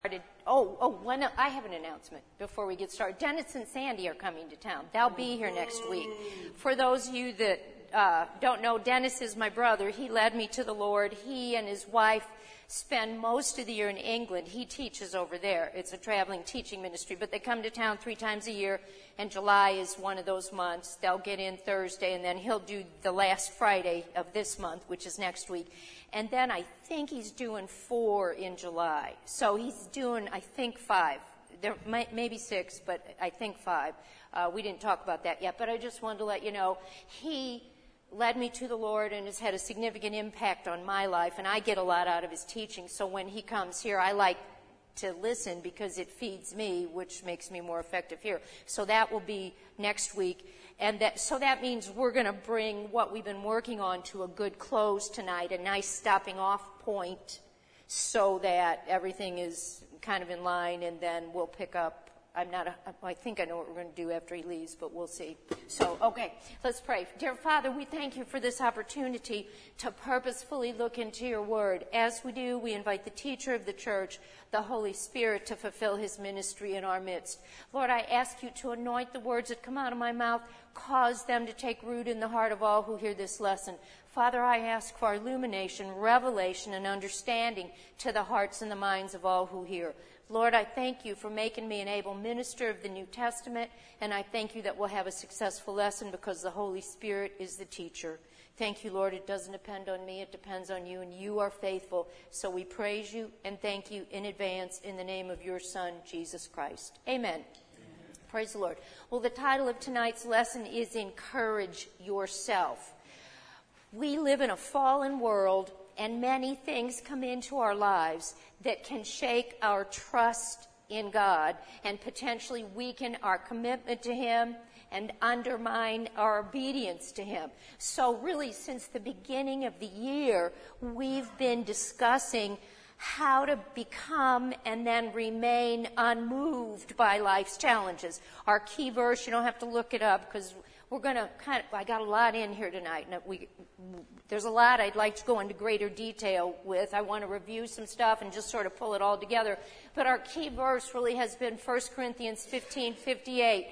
I have an announcement before we get started. Dennis and Sandy are coming to town. They'll be here next week. For those of you that don't know, Dennis is my brother. He led me to the Lord. He and his wife spend most of the year in England. He teaches over there. It's a traveling teaching ministry, but they come to town 3 times a year, and July is one of those months. They'll get in Thursday, and then he'll do the last Friday of this month, which is next week. And then I think he's doing 4 in July. So he's doing, I think, 5. There may be 6, but I think 5. We didn't talk about that yet, but I just wanted to let you know he led me to the Lord and has had a significant impact on my life, and I get a lot out of his teaching. So when he comes here, I like to listen because it feeds me, which makes me more effective here. So that will be next week. And that means we're going to bring what we've been working on to a good close tonight, a nice stopping off point, so that everything is kind of in line, and then we'll pick up. I think I know what we're going to do after he leaves, but we'll see. So, okay, let's pray. Dear Father, we thank you for this opportunity to purposefully look into your word. As we do, we invite the teacher of the church, the Holy Spirit, to fulfill his ministry in our midst. Lord, I ask you to anoint the words that come out of my mouth, cause them to take root in the heart of all who hear this lesson. Father, I ask for illumination, revelation, and understanding to the hearts and the minds of all who hear. Lord, I thank you for making me an able minister of the New Testament, and I thank you that we'll have a successful lesson because the Holy Spirit is the teacher. Thank you, Lord. It doesn't depend on me. It depends on you, and you are faithful. So we praise you and thank you in advance in the name of your Son, Jesus Christ. Amen. Praise the Lord. Well, the title of tonight's lesson is Encourage Yourself. We live in a fallen world, and many things come into our lives that can shake our trust in God and potentially weaken our commitment to him and undermine our obedience to him. So really, since the beginning of the year, we've been discussing how to become and then remain unmoved by life's challenges. Our key verse, you don't have to look it up because we're going to I got a lot in here tonight. And there's a lot I'd like to go into greater detail with. I want to review some stuff and just sort of pull it all together. But our key verse really has been 1 Corinthians 15:58,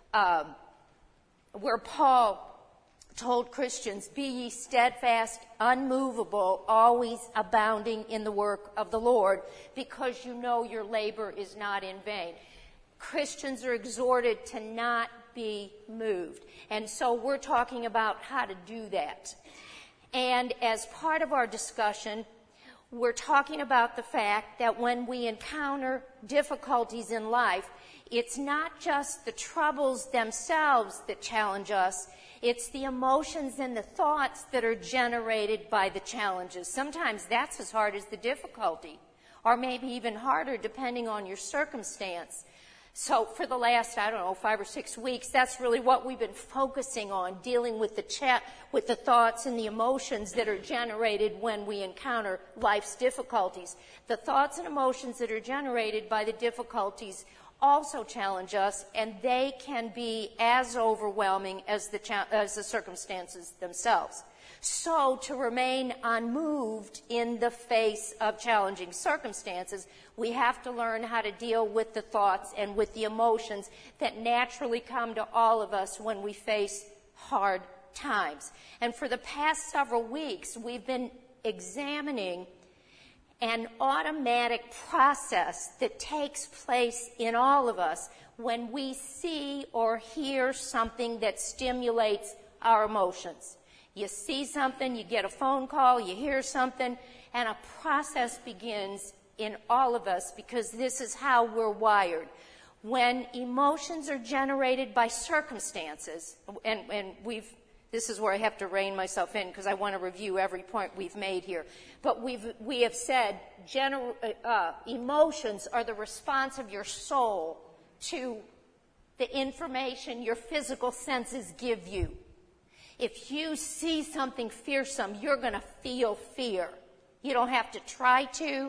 where Paul told Christians, "Be ye steadfast, unmovable, always abounding in the work of the Lord, because you know your labor is not in vain." Christians are exhorted to not be moved. And so we're talking about how to do that. And as part of our discussion, we're talking about the fact that when we encounter difficulties in life, it's not just the troubles themselves that challenge us, it's the emotions and the thoughts that are generated by the challenges. Sometimes that's as hard as the difficulty, or maybe even harder depending on your circumstance. So for the last, 5 or 6 weeks, that's really what we've been focusing on, dealing with the thoughts and the emotions that are generated when we encounter life's difficulties. The thoughts and emotions that are generated by the difficulties also challenge us, and they can be as overwhelming as the circumstances themselves. So to remain unmoved in the face of challenging circumstances, we have to learn how to deal with the thoughts and with the emotions that naturally come to all of us when we face hard times. And for the past several weeks, we've been examining an automatic process that takes place in all of us when we see or hear something that stimulates our emotions. You see something, you get a phone call, you hear something, and a process begins in all of us because this is how we're wired. When emotions are generated by circumstances, and this is where I have to rein myself in because I want to review every point we've made here. But we have said emotions are the response of your soul to the information your physical senses give you. If you see something fearsome, you're going to feel fear. You don't have to try to.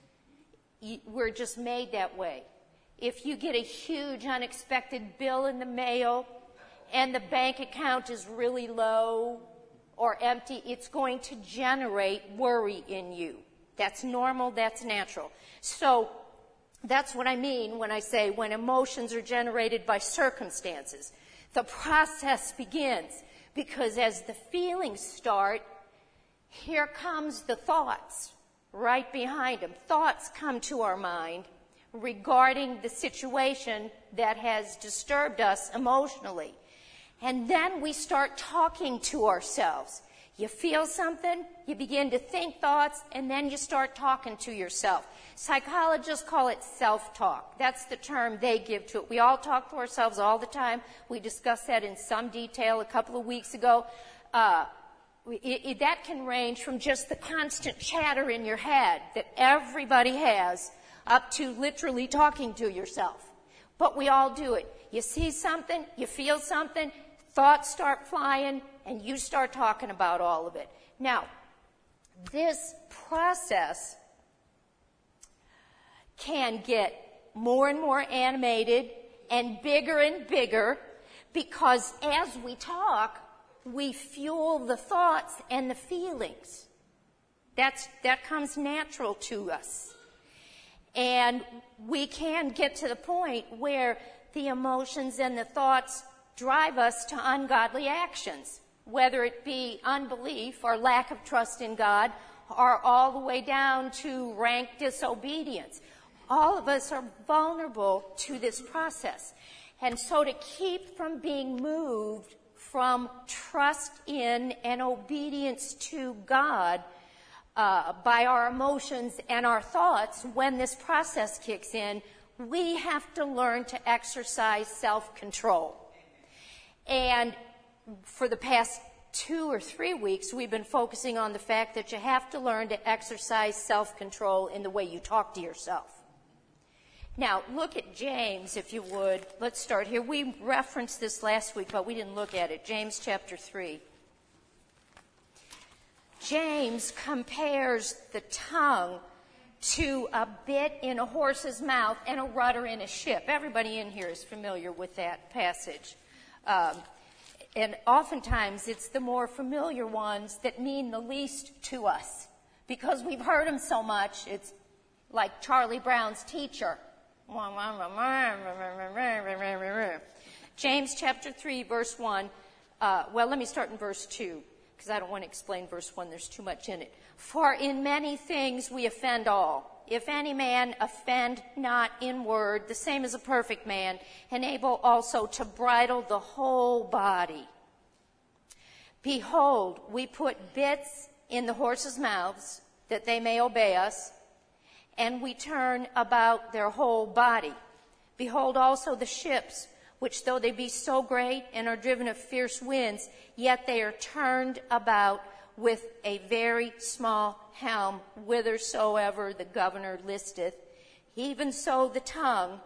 We're just made that way. If you get a huge unexpected bill in the mail and the bank account is really low or empty, it's going to generate worry in you. That's normal, that's natural. So That's what I mean when I say when emotions are generated by circumstances. The process begins because as the feelings start, here comes the thoughts right behind them. Thoughts come to our mind regarding the situation that has disturbed us emotionally. And then we start talking to ourselves. You feel something, you begin to think thoughts, and then you start talking to yourself. Psychologists call it self-talk. That's the term they give to it. We all talk to ourselves all the time. We discussed that in some detail a couple of weeks ago. That can range from just the constant chatter in your head that everybody has up to literally talking to yourself. But we all do it. You see something, you feel something, thoughts start flying, and you start talking about all of it. Now, this process can get more and more animated and bigger because as we talk, we fuel the thoughts and the feelings. That comes natural to us. And we can get to the point where the emotions and the thoughts drive us to ungodly actions, whether it be unbelief or lack of trust in God, or all the way down to rank disobedience. All of us are vulnerable to this process. And so to keep from being moved from trust in and obedience to God by our emotions and our thoughts, when this process kicks in, we have to learn to exercise self-control. And for the past 2 or 3 weeks, we've been focusing on the fact that you have to learn to exercise self-control in the way you talk to yourself. Now, look at James, if you would. Let's start here. We referenced this last week, but we didn't look at it. James chapter 3. James compares the tongue to a bit in a horse's mouth and a rudder in a ship. Everybody in here is familiar with that passage. And oftentimes it's the more familiar ones that mean the least to us because we've heard them so much. It's like Charlie Brown's teacher. James chapter 3, verse 1. Let me start in verse 2 because I don't want to explain verse 1. There's too much in it. For in many things we offend all. If any man offend not in word, the same as a perfect man, and able also to bridle the whole body. Behold, we put bits in the horses' mouths, that they may obey us, and we turn about their whole body. Behold also the ships, which though they be so great and are driven of fierce winds, yet they are turned about with a very small helm, whithersoever the governor listeth. Even so the tongue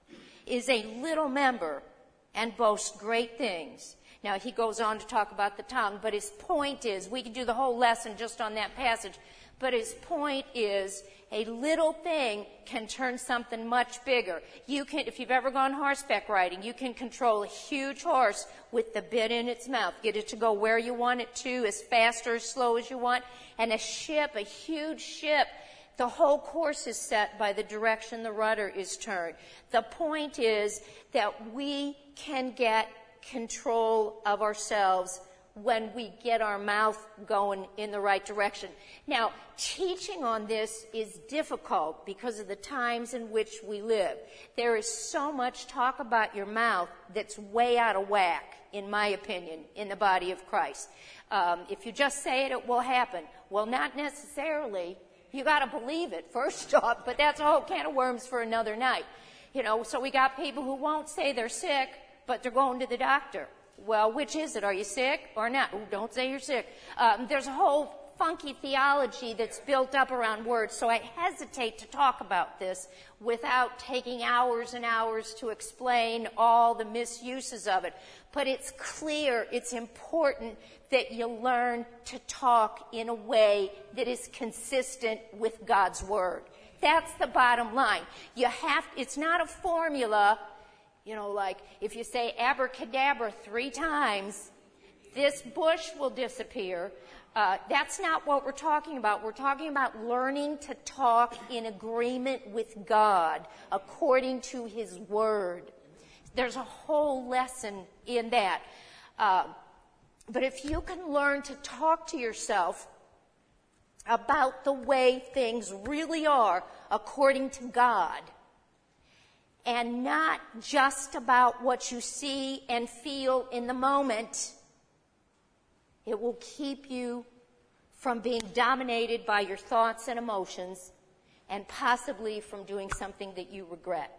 is a little member and boasts great things. Now he goes on to talk about the tongue, but his point is, we could do the whole lesson just on that passage, but his point is a little thing can turn something much bigger. You can, if you've ever gone horseback riding, you can control a huge horse with the bit in its mouth. Get it to go where you want it to, as fast or as slow as you want. And a ship, a huge ship, the whole course is set by the direction the rudder is turned. The point is that we can get control of ourselves when we get our mouth going in the right direction. Now, teaching on this is difficult because of the times in which we live. There is so much talk about your mouth that's way out of whack, in my opinion, in the body of Christ. If you just say it, it will happen. Well, not necessarily. You got to believe it, first off, but that's a whole can of worms for another night. You know, so we got people who won't say they're sick, but they're going to the doctor. Well, which is it? Are you sick or not? Ooh, don't say you're sick. There's a whole funky theology that's built up around words, so I hesitate to talk about this without taking hours and hours to explain all the misuses of it. But it's clear, it's important that you learn to talk in a way that is consistent with God's Word. That's the bottom line. It's not a formula. You know, like if you say abracadabra 3 times, this bush will disappear. That's not what we're talking about. We're talking about learning to talk in agreement with God according to His Word. There's a whole lesson in that. But if you can learn to talk to yourself about the way things really are according to God, and not just about what you see and feel in the moment, it will keep you from being dominated by your thoughts and emotions, and possibly from doing something that you regret.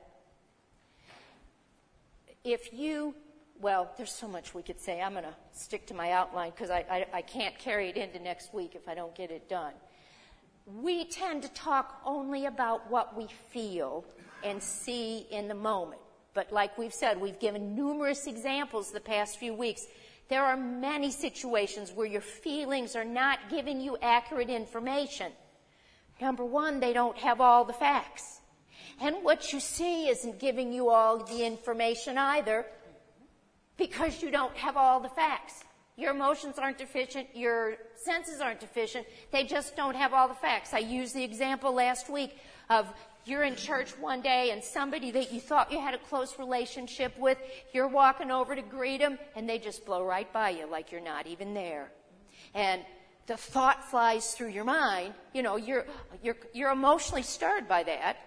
Well, there's so much we could say. I'm going to stick to my outline because I can't carry it into next week if I don't get it done. We tend to talk only about what we feel and see in the moment. But like we've said, we've given numerous examples the past few weeks. There are many situations where your feelings are not giving you accurate information. Number one, they don't have all the facts. And what you see isn't giving you all the information either, because you don't have all the facts. Your emotions aren't deficient, your senses aren't deficient, they just don't have all the facts. I used the example last week of you're in church one day and somebody that you thought you had a close relationship with, you're walking over to greet them and they just blow right by you like you're not even there. And the thought flies through your mind, you're emotionally stirred by that.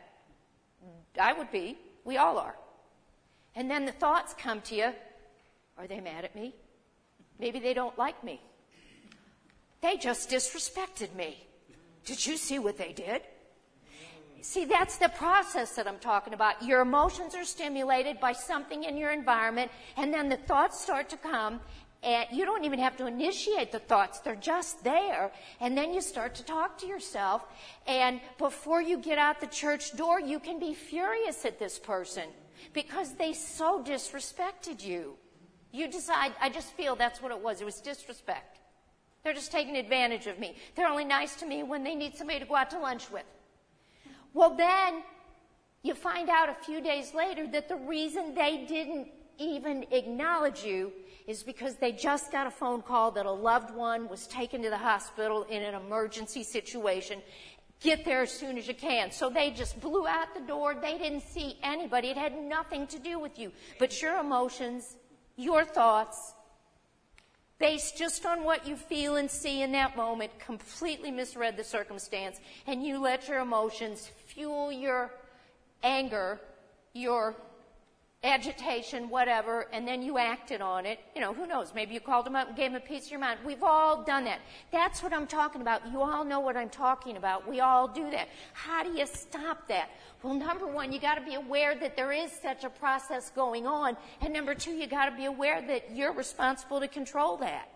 I would be, we all are. And then the thoughts come to you, are they mad at me? Maybe they don't like me. They just disrespected me. Did you see what they did? See, that's the process that I'm talking about. Your emotions are stimulated by something in your environment, and then the thoughts start to come, and you don't even have to initiate the thoughts. They're just there, and then you start to talk to yourself, and before you get out the church door, you can be furious at this person because they so disrespected you. You decide, I just feel that's what it was. It was disrespect. They're just taking advantage of me. They're only nice to me when they need somebody to go out to lunch with. Well, then you find out a few days later that the reason they didn't even acknowledge you is because they just got a phone call that a loved one was taken to the hospital in an emergency situation. Get there as soon as you can. So they just blew out the door. They didn't see anybody. It had nothing to do with you. But your emotions, your thoughts, based just on what you feel and see in that moment, completely misread the circumstance, and you let your emotions fuel your anger, your agitation, whatever, and then you acted on it. Who knows? Maybe you called them up and gave them a piece of your mind. We've all done that. That's what I'm talking about. You all know what I'm talking about. We all do that. How do you stop that? Well, number one, you got to be aware that there is such a process going on, and number two, you got to be aware that you're responsible to control that.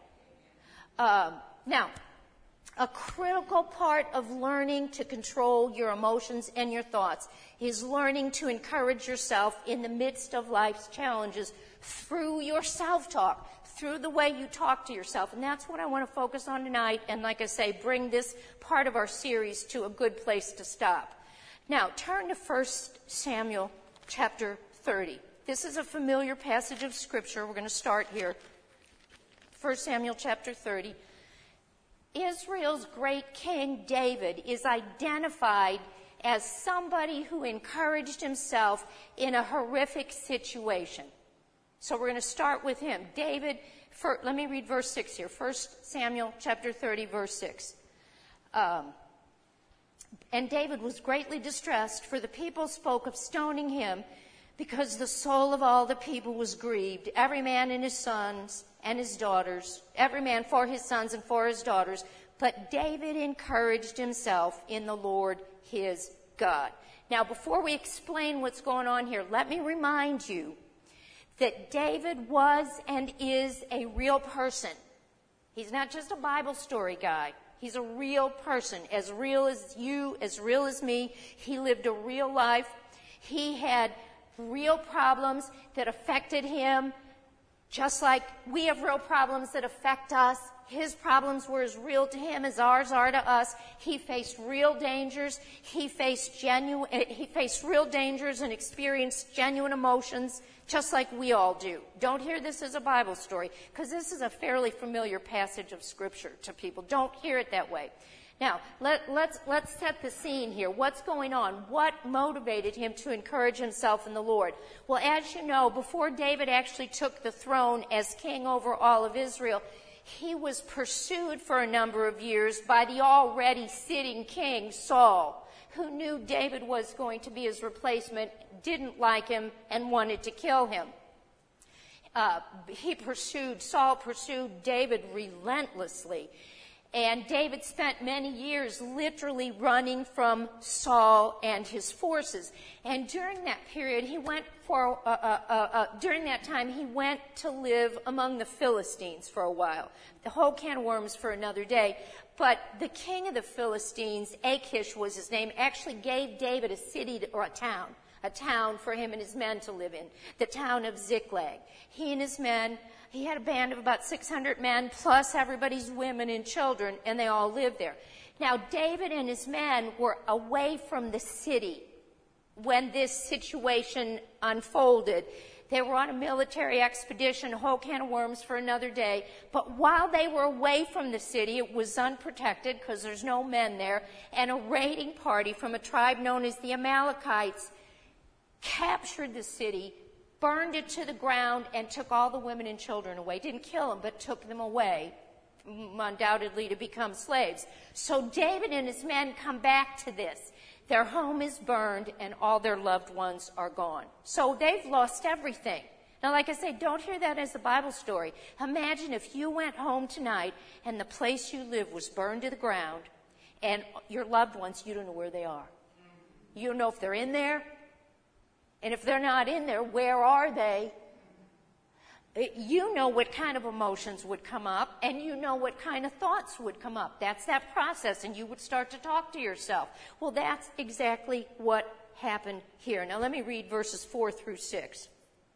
Now, a critical part of learning to control your emotions and your thoughts is learning to encourage yourself in the midst of life's challenges through your self-talk, through the way you talk to yourself. And that's what I want to focus on tonight, and like I say, bring this part of our series to a good place to stop. Now, turn to 1 Samuel chapter 30. This is a familiar passage of Scripture. We're going to start here. 1 Samuel chapter 30. Israel's great king David is identified as somebody who encouraged himself in a horrific situation. So we're going to start with him. David, let me read verse 6 here. 1 Samuel chapter 30, verse 6. And David was greatly distressed, for the people spoke of stoning him, because the soul of all the people was grieved, every man and his sons and his daughters, every man for his sons and for his daughters. But David encouraged himself in the Lord his God. Now, before we explain what's going on here, let me remind you that David was and is a real person. He's not just a Bible story guy. He's a real person, as real as you, as real as me. He lived a real life. He had real problems that affected him, just like we have real problems that affect us. His problems were as real to him as ours are to us. He faced real dangers. He faced real dangers and experienced genuine emotions, just like we all do. Don't hear this as a Bible story, because this is a fairly familiar passage of Scripture to people. Don't hear it that way. Now, let's set the scene here. What's going on? What motivated him to encourage himself in the Lord? Well, as you know, before David actually took the throne as king over all of Israel, he was pursued for a number of years by the already sitting king, Saul, who knew David was going to be his replacement, didn't like him, and wanted to kill him. Saul pursued David relentlessly. And David spent many years literally running from Saul and his forces. And during that period, he went to live among the Philistines for a while. The whole can of worms for another day. But the king of the Philistines, Achish was his name, actually gave David a city or a town for him and his men to live in, the town of Ziklag. He and his men, he had a band of about 600 men, plus everybody's women and children, and they all lived there. Now, David and his men were away from the city when this situation unfolded. They were on a military expedition, a whole can of worms for another day. But while they were away from the city, it was unprotected because there's no men there, and a raiding party from a tribe known as the Amalekites captured the city, burned it to the ground, and took all the women and children away. Didn't kill them, but took them away, undoubtedly to become slaves. So David and his men come back to this. Their home is burned, and all their loved ones are gone. So they've lost everything. Now, like I say, don't hear that as a Bible story. Imagine if you went home tonight, and the place you live was burned to the ground, and your loved ones, you don't know where they are. You don't know if they're in there. And if they're not in there, where are they? You know what kind of emotions would come up, and you know what kind of thoughts would come up. That's that process, and you would start to talk to yourself. Well, that's exactly what happened here. Now, let me read verses 4 through 6.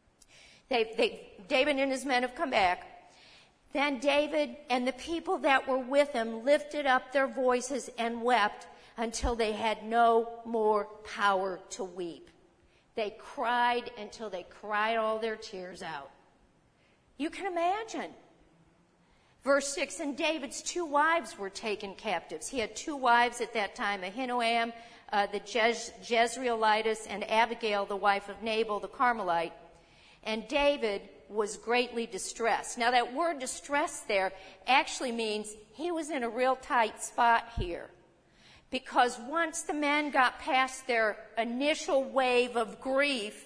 David and his men have come back. Then David and the people that were with him lifted up their voices and wept until they had no more power to weep. They cried until they cried all their tears out. You can imagine. Verse 6, and David's 2 wives were taken captives. He had 2 wives at that time, Ahinoam, the Jezreelitess, and Abigail, the wife of Nabal, the Carmelite. And David was greatly distressed. Now, that word distress there actually means he was in a real tight spot here. Because once the men got past their initial wave of grief,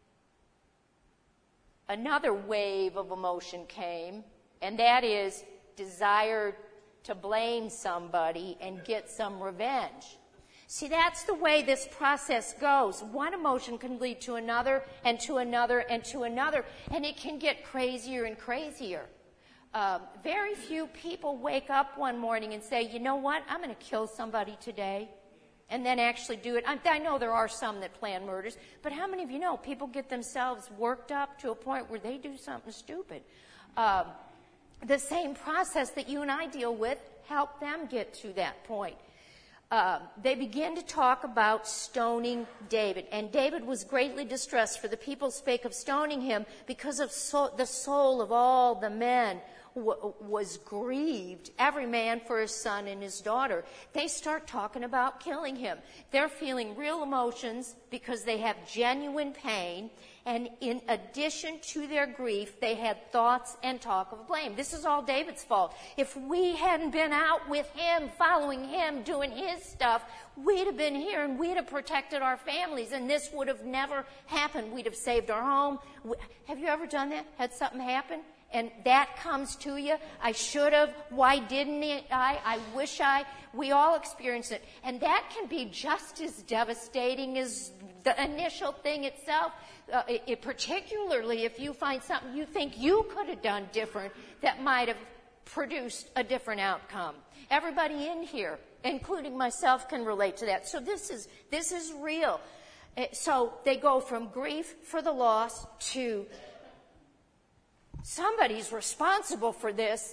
another wave of emotion came, and that is desire to blame somebody and get some revenge. See, that's the way this process goes. One emotion can lead to another, and to another, and to another, and it can get crazier and crazier. Very few people wake up one morning and say, you know what, I'm going to kill somebody today, and then actually do it. I know there are some that plan murders, but how many of you know people get themselves worked up to a point where they do something stupid? The same process that you and I deal with helped them get to that point. They begin to talk about stoning David. And David was greatly distressed, for the people spake of stoning him because of the soul of all the men was grieved, every man for his son and his daughter. They start talking about killing him. They're feeling real emotions because they have genuine pain. And in addition to their grief, they had thoughts and talk of blame. This is all David's fault. If we hadn't been out with him, following him, doing his stuff, we'd have been here and we'd have protected our families, and this would have never happened. We'd have saved our home. Have you ever done that? Had something happen? And that comes to you. I should have. Why didn't I? I wish I. We all experience it. And that can be just as devastating as the initial thing itself. Particularly if you find something you think you could have done different that might have produced a different outcome. Everybody in here, including myself, can relate to that. So this is real. So they go from grief for the loss to somebody's responsible for this,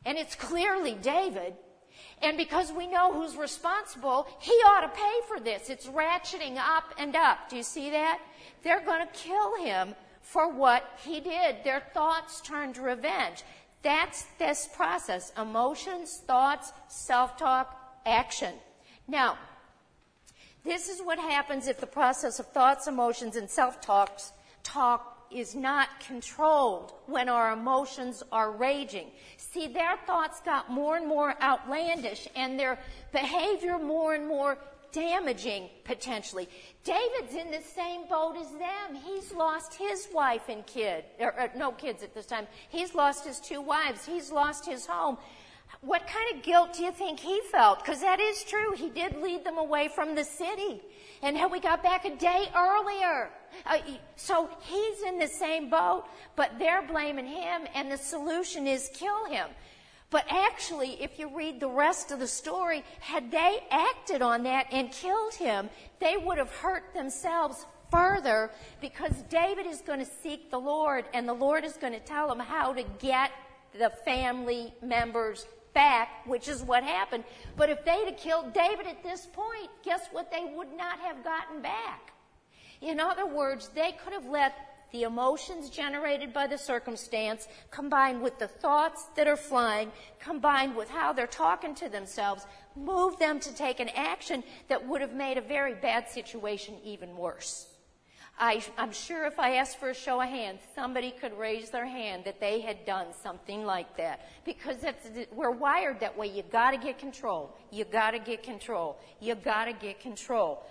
and it's clearly David, and because we know who's responsible, he ought to pay for this. It's ratcheting up and up. Do you see that? They're going to kill him for what he did. Their thoughts turn to revenge. That's this process. Emotions, thoughts, self-talk, action. Now, this is what happens if the process of thoughts, emotions, and self-talk is not controlled when our emotions are raging. See, their thoughts got more and more outlandish and their behavior more and more damaging, potentially. David's in the same boat as them. He's lost his wife and kid, or no kids at this time. He's lost his 2 wives. He's lost his home. What kind of guilt do you think he felt? Because that is true. He did lead them away from the city. And we got back a day earlier. So he's in the same boat, but they're blaming him, and the solution is kill him. But actually, if you read the rest of the story, had they acted on that and killed him, they would have hurt themselves further, because David is going to seek the Lord, and the Lord is going to tell him how to get the family members back, which is what happened. But if they'd have killed David at this point, guess what they would not have gotten back? In other words, they could have let the emotions generated by the circumstance, combined with the thoughts that are flying, combined with how they're talking to themselves, move them to take an action that would have made a very bad situation even worse. I'm sure if I asked for a show of hands, somebody could raise their hand that they had done something like that. Because we're wired that way. You've got to get control. You've got to get control. You've got to get control.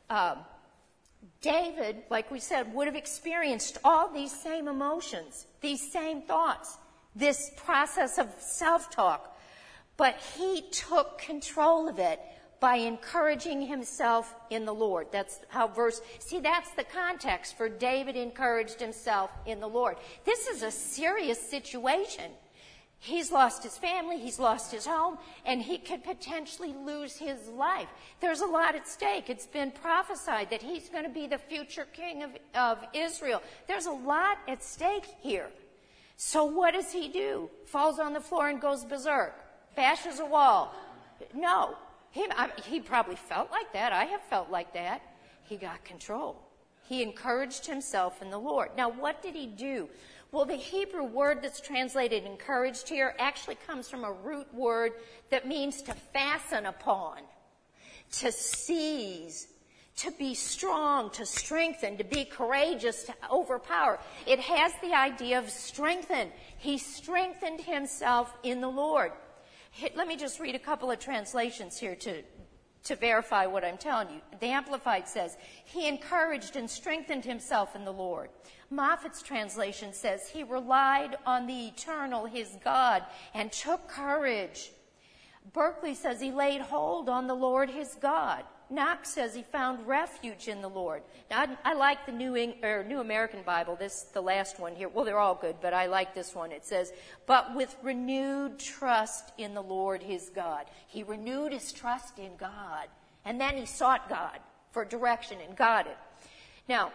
David, like we said, would have experienced all these same emotions, these same thoughts, this process of self-talk. But he took control of it by encouraging himself in the Lord. That's how that's the context for David encouraged himself in the Lord. This is a serious situation. He's lost his family, he's lost his home, and he could potentially lose his life. There's a lot at stake. It's been prophesied that he's going to be the future king of Israel. There's a lot at stake here. So what does he do? Falls on the floor and goes berserk. Bashes a wall. No. He probably felt like that. I have felt like that. He got control. He encouraged himself in the Lord. Now, what did he do? Well, the Hebrew word that's translated encouraged here actually comes from a root word that means to fasten upon, to seize, to be strong, to strengthen, to be courageous, to overpower. It has the idea of strengthen. He strengthened himself in the Lord. Let me just read a couple of translations here to verify what I'm telling you. The Amplified says, he encouraged and strengthened himself in the Lord. Moffat's translation says, he relied on the eternal, his God, and took courage. Berkeley says he laid hold on the Lord, his God. Knox says he found refuge in the Lord. Now, I like the New American Bible, the last one here. Well, they're all good, but I like this one. It says, but with renewed trust in the Lord his God. He renewed his trust in God, and then he sought God for direction and got it. Now,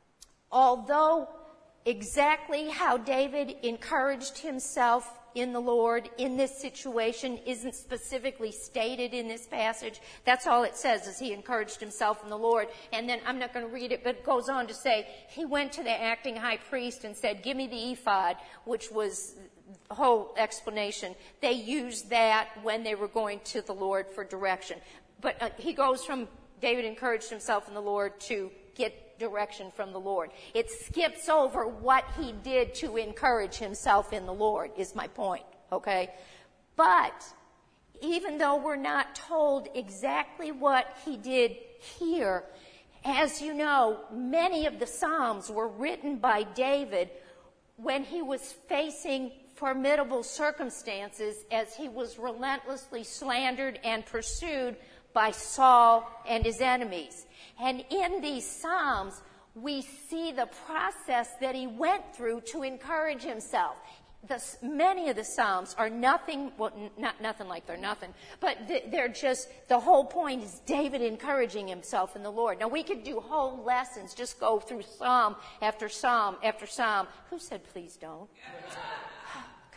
although exactly how David encouraged himself in the Lord in this situation isn't specifically stated in this passage. That's all it says, is he encouraged himself in the Lord. And then, I'm not going to read it, but it goes on to say, he went to the acting high priest and said, give me the ephod, which was the whole explanation. They used that when they were going to the Lord for direction. But he goes from David encouraged himself in the Lord to get direction from the Lord. It skips over what he did to encourage himself in the Lord, is my point, okay? But even though we're not told exactly what he did here, as you know, many of the Psalms were written by David when he was facing formidable circumstances, as he was relentlessly slandered and pursued by Saul and his enemies. And in these Psalms, we see the process that he went through to encourage himself. Many of the Psalms are nothing, well, not nothing like they're nothing, but they're just, the whole point is David encouraging himself in the Lord. Now, we could do whole lessons, just go through Psalm after Psalm after Psalm. Who said please don't?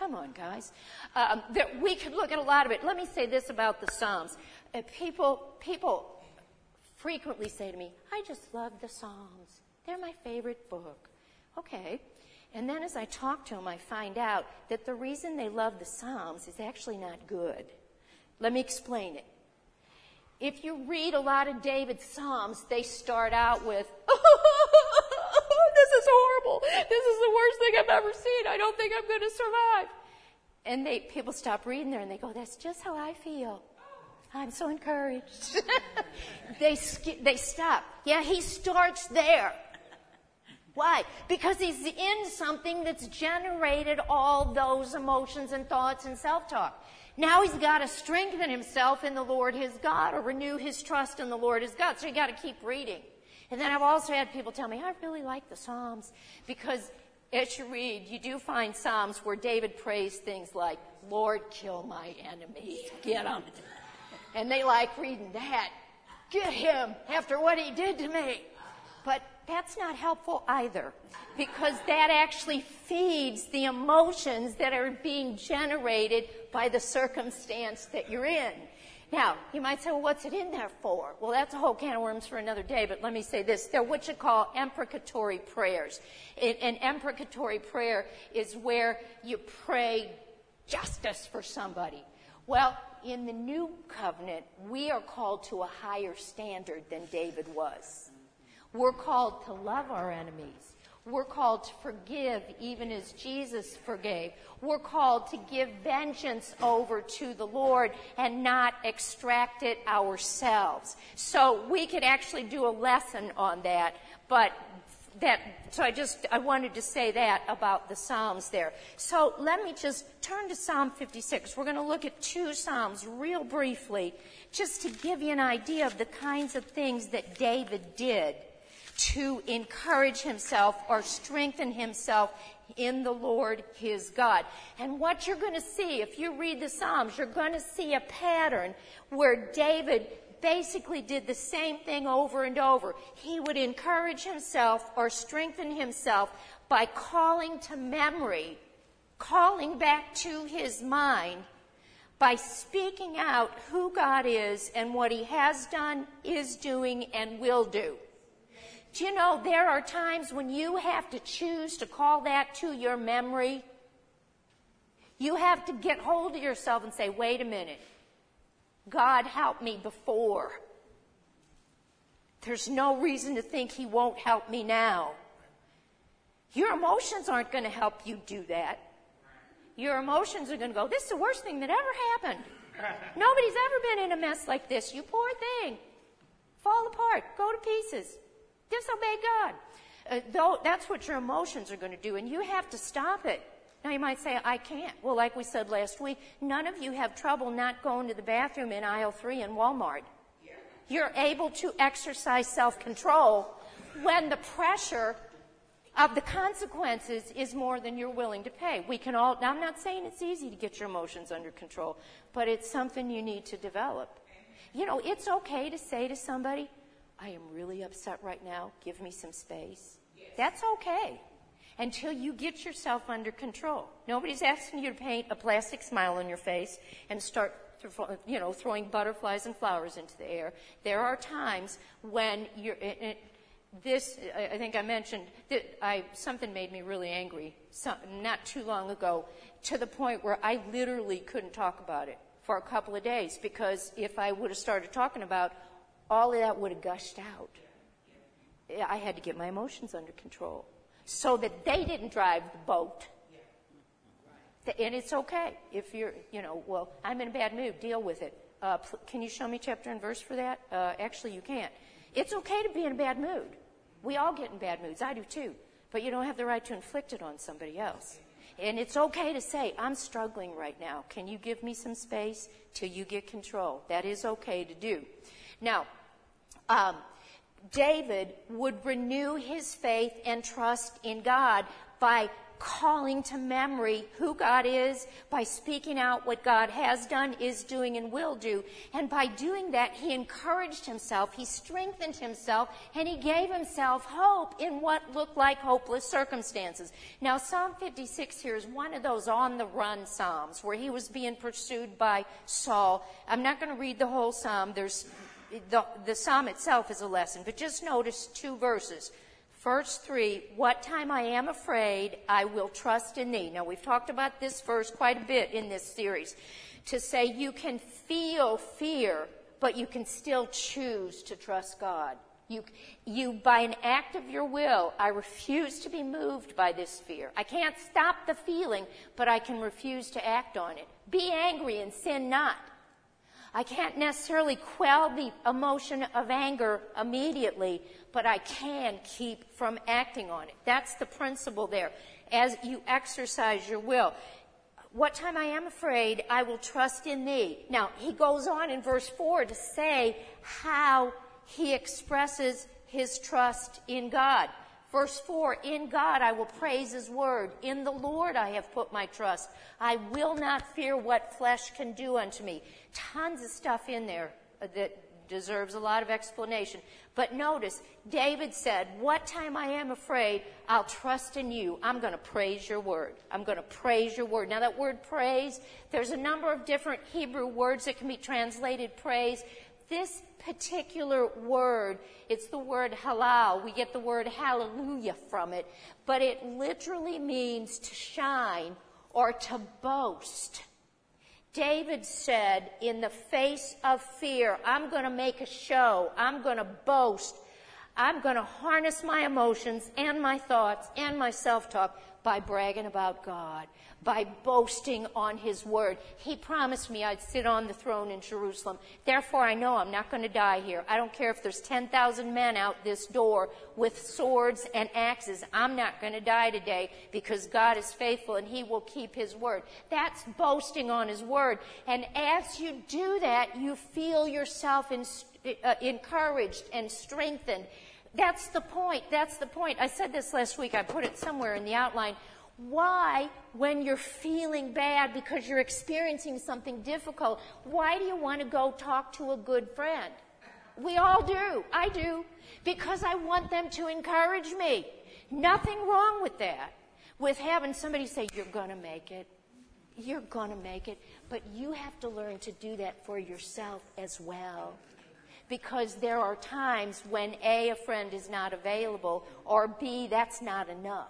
Come on, guys. We could look at a lot of it. Let me say this about the Psalms. People frequently say to me, I just love the Psalms. They're my favorite book. Okay. And then as I talk to them, I find out that the reason they love the Psalms is actually not good. Let me explain it. If you read a lot of David's Psalms, they start out with, this is horrible. This is the worst thing I've ever seen. I don't think I'm going to survive. And people stop reading there and they go, that's just how I feel. I'm so encouraged. They stop. Yeah, he starts there. Why? Because he's in something that's generated all those emotions and thoughts and self-talk. Now he's got to strengthen himself in the Lord his God or renew his trust in the Lord his God. So you got to keep reading. And then I've also had people tell me, I really like the Psalms because as you read, you do find Psalms where David prays things like, Lord, kill my enemies. Get him. And they like reading that. Get him after what he did to me. But that's not helpful either because that actually feeds the emotions that are being generated by the circumstance that you're in. Now, you might say, well, what's it in there for? Well, that's a whole can of worms for another day, but let me say this. They're what you call imprecatory prayers. An imprecatory prayer is where you pray justice for somebody. Well, in the new covenant, we are called to a higher standard than David was. We're called to love our enemies. We're called to forgive even as Jesus forgave. We're called to give vengeance over to the Lord and not extract it ourselves. So we could actually do a lesson on that, I wanted to say that about the Psalms there. So let me just turn to Psalm 56. We're going to look at 2 Psalms real briefly just to give you an idea of the kinds of things that David did to encourage himself or strengthen himself in the Lord his God. And what you're going to see, if you read the Psalms, you're going to see a pattern where David basically did the same thing over and over. He would encourage himself or strengthen himself by calling to memory, calling back to his mind, by speaking out who God is and what he has done, is doing, and will do. Do you know there are times when you have to choose to call that to your memory? You have to get hold of yourself and say, wait a minute. God helped me before. There's no reason to think he won't help me now. Your emotions aren't going to help you do that. Your emotions are going to go, this is the worst thing that ever happened. Nobody's ever been in a mess like this. You poor thing. Fall apart. Go to pieces. Disobey God. That's what your emotions are going to do, and you have to stop it. Now, you might say, I can't. Well, like we said last week, none of you have trouble not going to the bathroom in aisle 3 in Walmart. You're able to exercise self-control when the pressure of the consequences is more than you're willing to pay. Now, I'm not saying it's easy to get your emotions under control, but it's something you need to develop. You know, it's okay to say to somebody, I am really upset right now. Give me some space. Yes. That's okay until you get yourself under control. Nobody's asking you to paint a plastic smile on your face and start, throwing butterflies and flowers into the air. There are times when I think I mentioned that something made me really angry not too long ago to the point where I literally couldn't talk about it for a couple of days because if I would have started talking about all of that would have gushed out. I had to get my emotions under control so that they didn't drive the boat. And it's okay if you're, I'm in a bad mood, deal with it. Can you show me chapter and verse for that? Actually, you can't. It's okay to be in a bad mood. We all get in bad moods. I do too. But you don't have the right to inflict it on somebody else. And it's okay to say, I'm struggling right now. Can you give me some space till you get control? That is okay to do. Now, David would renew his faith and trust in God by calling to memory who God is, by speaking out what God has done, is doing, and will do. And by doing that, he encouraged himself, he strengthened himself, and he gave himself hope in what looked like hopeless circumstances. Now, Psalm 56 here is one of those on-the-run psalms where he was being pursued by Saul. I'm not going to read the whole psalm. The psalm itself is a lesson, but just notice 2 verses. Verse 3, what time I am afraid, I will trust in thee. Now, we've talked about this verse quite a bit in this series. To say you can feel fear, but you can still choose to trust God. You, by an act of your will, I refuse to be moved by this fear. I can't stop the feeling, but I can refuse to act on it. Be angry and sin not. I can't necessarily quell the emotion of anger immediately, but I can keep from acting on it. That's the principle there. As you exercise your will. What time I am afraid, I will trust in thee. Now, he goes on in verse 4 to say how he expresses his trust in God. Verse 4, in God I will praise his word. In the Lord I have put my trust. I will not fear what flesh can do unto me. Tons of stuff in there that deserves a lot of explanation. But notice, David said, what time I am afraid, I'll trust in you. I'm going to praise your word. I'm going to praise your word. Now that word praise, there's a number of different Hebrew words that can be translated praise. This particular word, it's the word halal. We get the word hallelujah from it. But it literally means to shine or to boast. David said, in the face of fear, I'm going to make a show. I'm going to boast. I'm going to harness my emotions and my thoughts and my self-talk by bragging about God, by boasting on his word. He promised me I'd sit on the throne in Jerusalem. Therefore, I know I'm not going to die here. I don't care if there's 10,000 men out this door with swords and axes. I'm not going to die today because God is faithful and he will keep his word. That's boasting on his word. And as you do that, you feel yourself encouraged and strengthened. That's the point. That's the point. I said this last week. I put it somewhere in the outline. Why, when you're feeling bad because you're experiencing something difficult, why do you want to go talk to a good friend? We all do. I do. Because I want them to encourage me. Nothing wrong with that. With having somebody say, you're going to make it. You're going to make it. But you have to learn to do that for yourself as well. Because there are times when A, friend is not available, or B, that's not enough.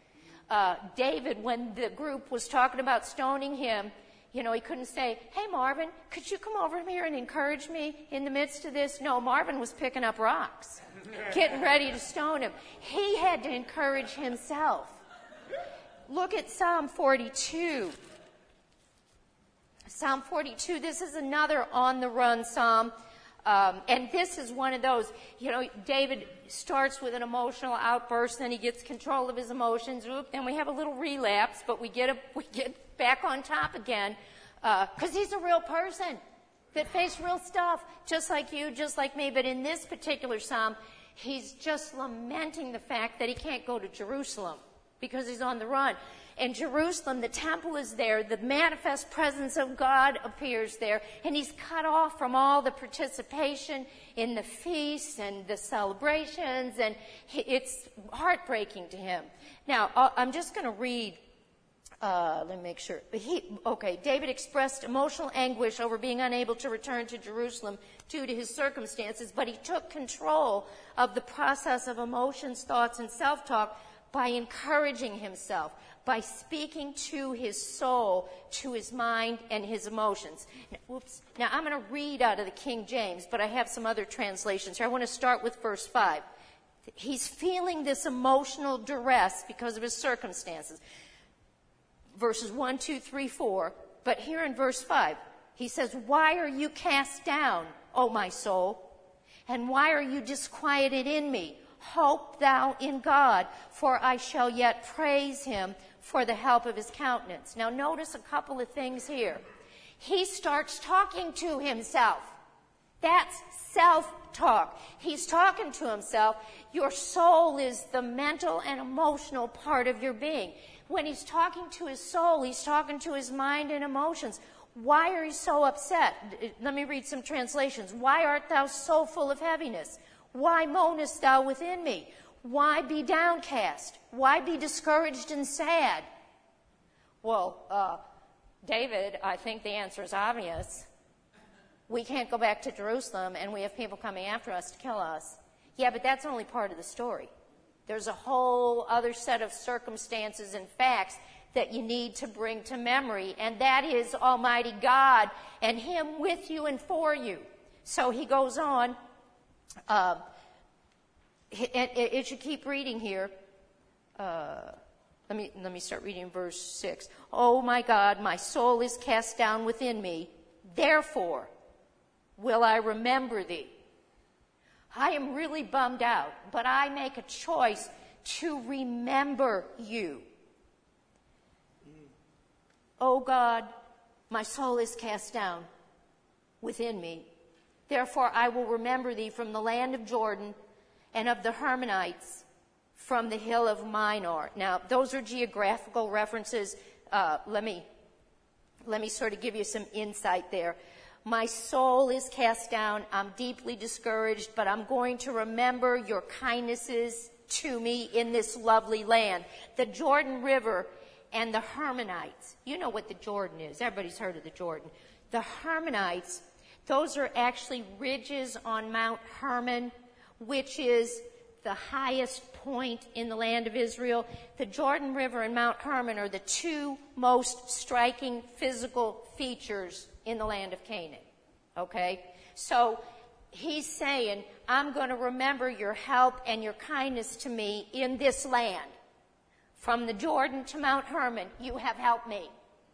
David, when the group was talking about stoning him, he couldn't say, hey, Marvin, could you come over here and encourage me in the midst of this? No, Marvin was picking up rocks, getting ready to stone him. He had to encourage himself. Look at Psalm 42. Psalm 42, this is another on-the-run psalm. And this is one of those, David starts with an emotional outburst, then he gets control of his emotions, then we have a little relapse, but we get back on top again, because he's a real person that faced real stuff, just like you, just like me. But in this particular psalm, he's just lamenting the fact that he can't go to Jerusalem because he's on the run. And Jerusalem, the temple is there, the manifest presence of God appears there, and he's cut off from all the participation in the feasts and the celebrations, and it's heartbreaking to him. Now, I'm just going to read, let me make sure. David expressed emotional anguish over being unable to return to Jerusalem due to his circumstances, but he took control of the process of emotions, thoughts, and self-talk by encouraging himself, by speaking to his soul, to his mind, and his emotions. Now, I'm going to read out of the King James, but I have some other translations here. I want to start with verse 5. He's feeling this emotional duress because of his circumstances. Verses 1, 2, 3, 4. But here in verse 5, he says, why are you cast down, O my soul? And why are you disquieted in me? Hope thou in God, for I shall yet praise him for the help of his countenance. Now notice a couple of things here. He starts talking to himself. That's self-talk. He's talking to himself. Your soul is the mental and emotional part of your being. When he's talking to his soul, he's talking to his mind and emotions. Why are you so upset? Let me read some translations. Why art thou so full of heaviness? Why moanest thou within me? Why be downcast? Why be discouraged and sad? Well, David, I think the answer is obvious. We can't go back to Jerusalem, and we have people coming after us to kill us. Yeah, but that's only part of the story. There's a whole other set of circumstances and facts that you need to bring to memory, and that is Almighty God and Him with you and for you. So he goes on. It should keep reading here. Let me start reading verse 6. Oh my God, my soul is cast down within me. Therefore will I remember thee. I am really bummed out, but I make a choice to remember you. Oh God, my soul is cast down within me. Therefore I will remember thee from the land of Jordan and of the Hermonites from the hill of Minor. Now, those are geographical references. Let me sort of give you some insight there. My soul is cast down. I'm deeply discouraged, but I'm going to remember your kindnesses to me in this lovely land. The Jordan River and the Hermonites. You know what the Jordan is. Everybody's heard of the Jordan. The Hermonites, those are actually ridges on Mount Hermon, which is the highest point in the land of Israel. The Jordan River and Mount Hermon are the two most striking physical features in the land of Canaan. Okay? So he's saying, I'm going to remember your help and your kindness to me in this land. From the Jordan to Mount Hermon, you have helped me.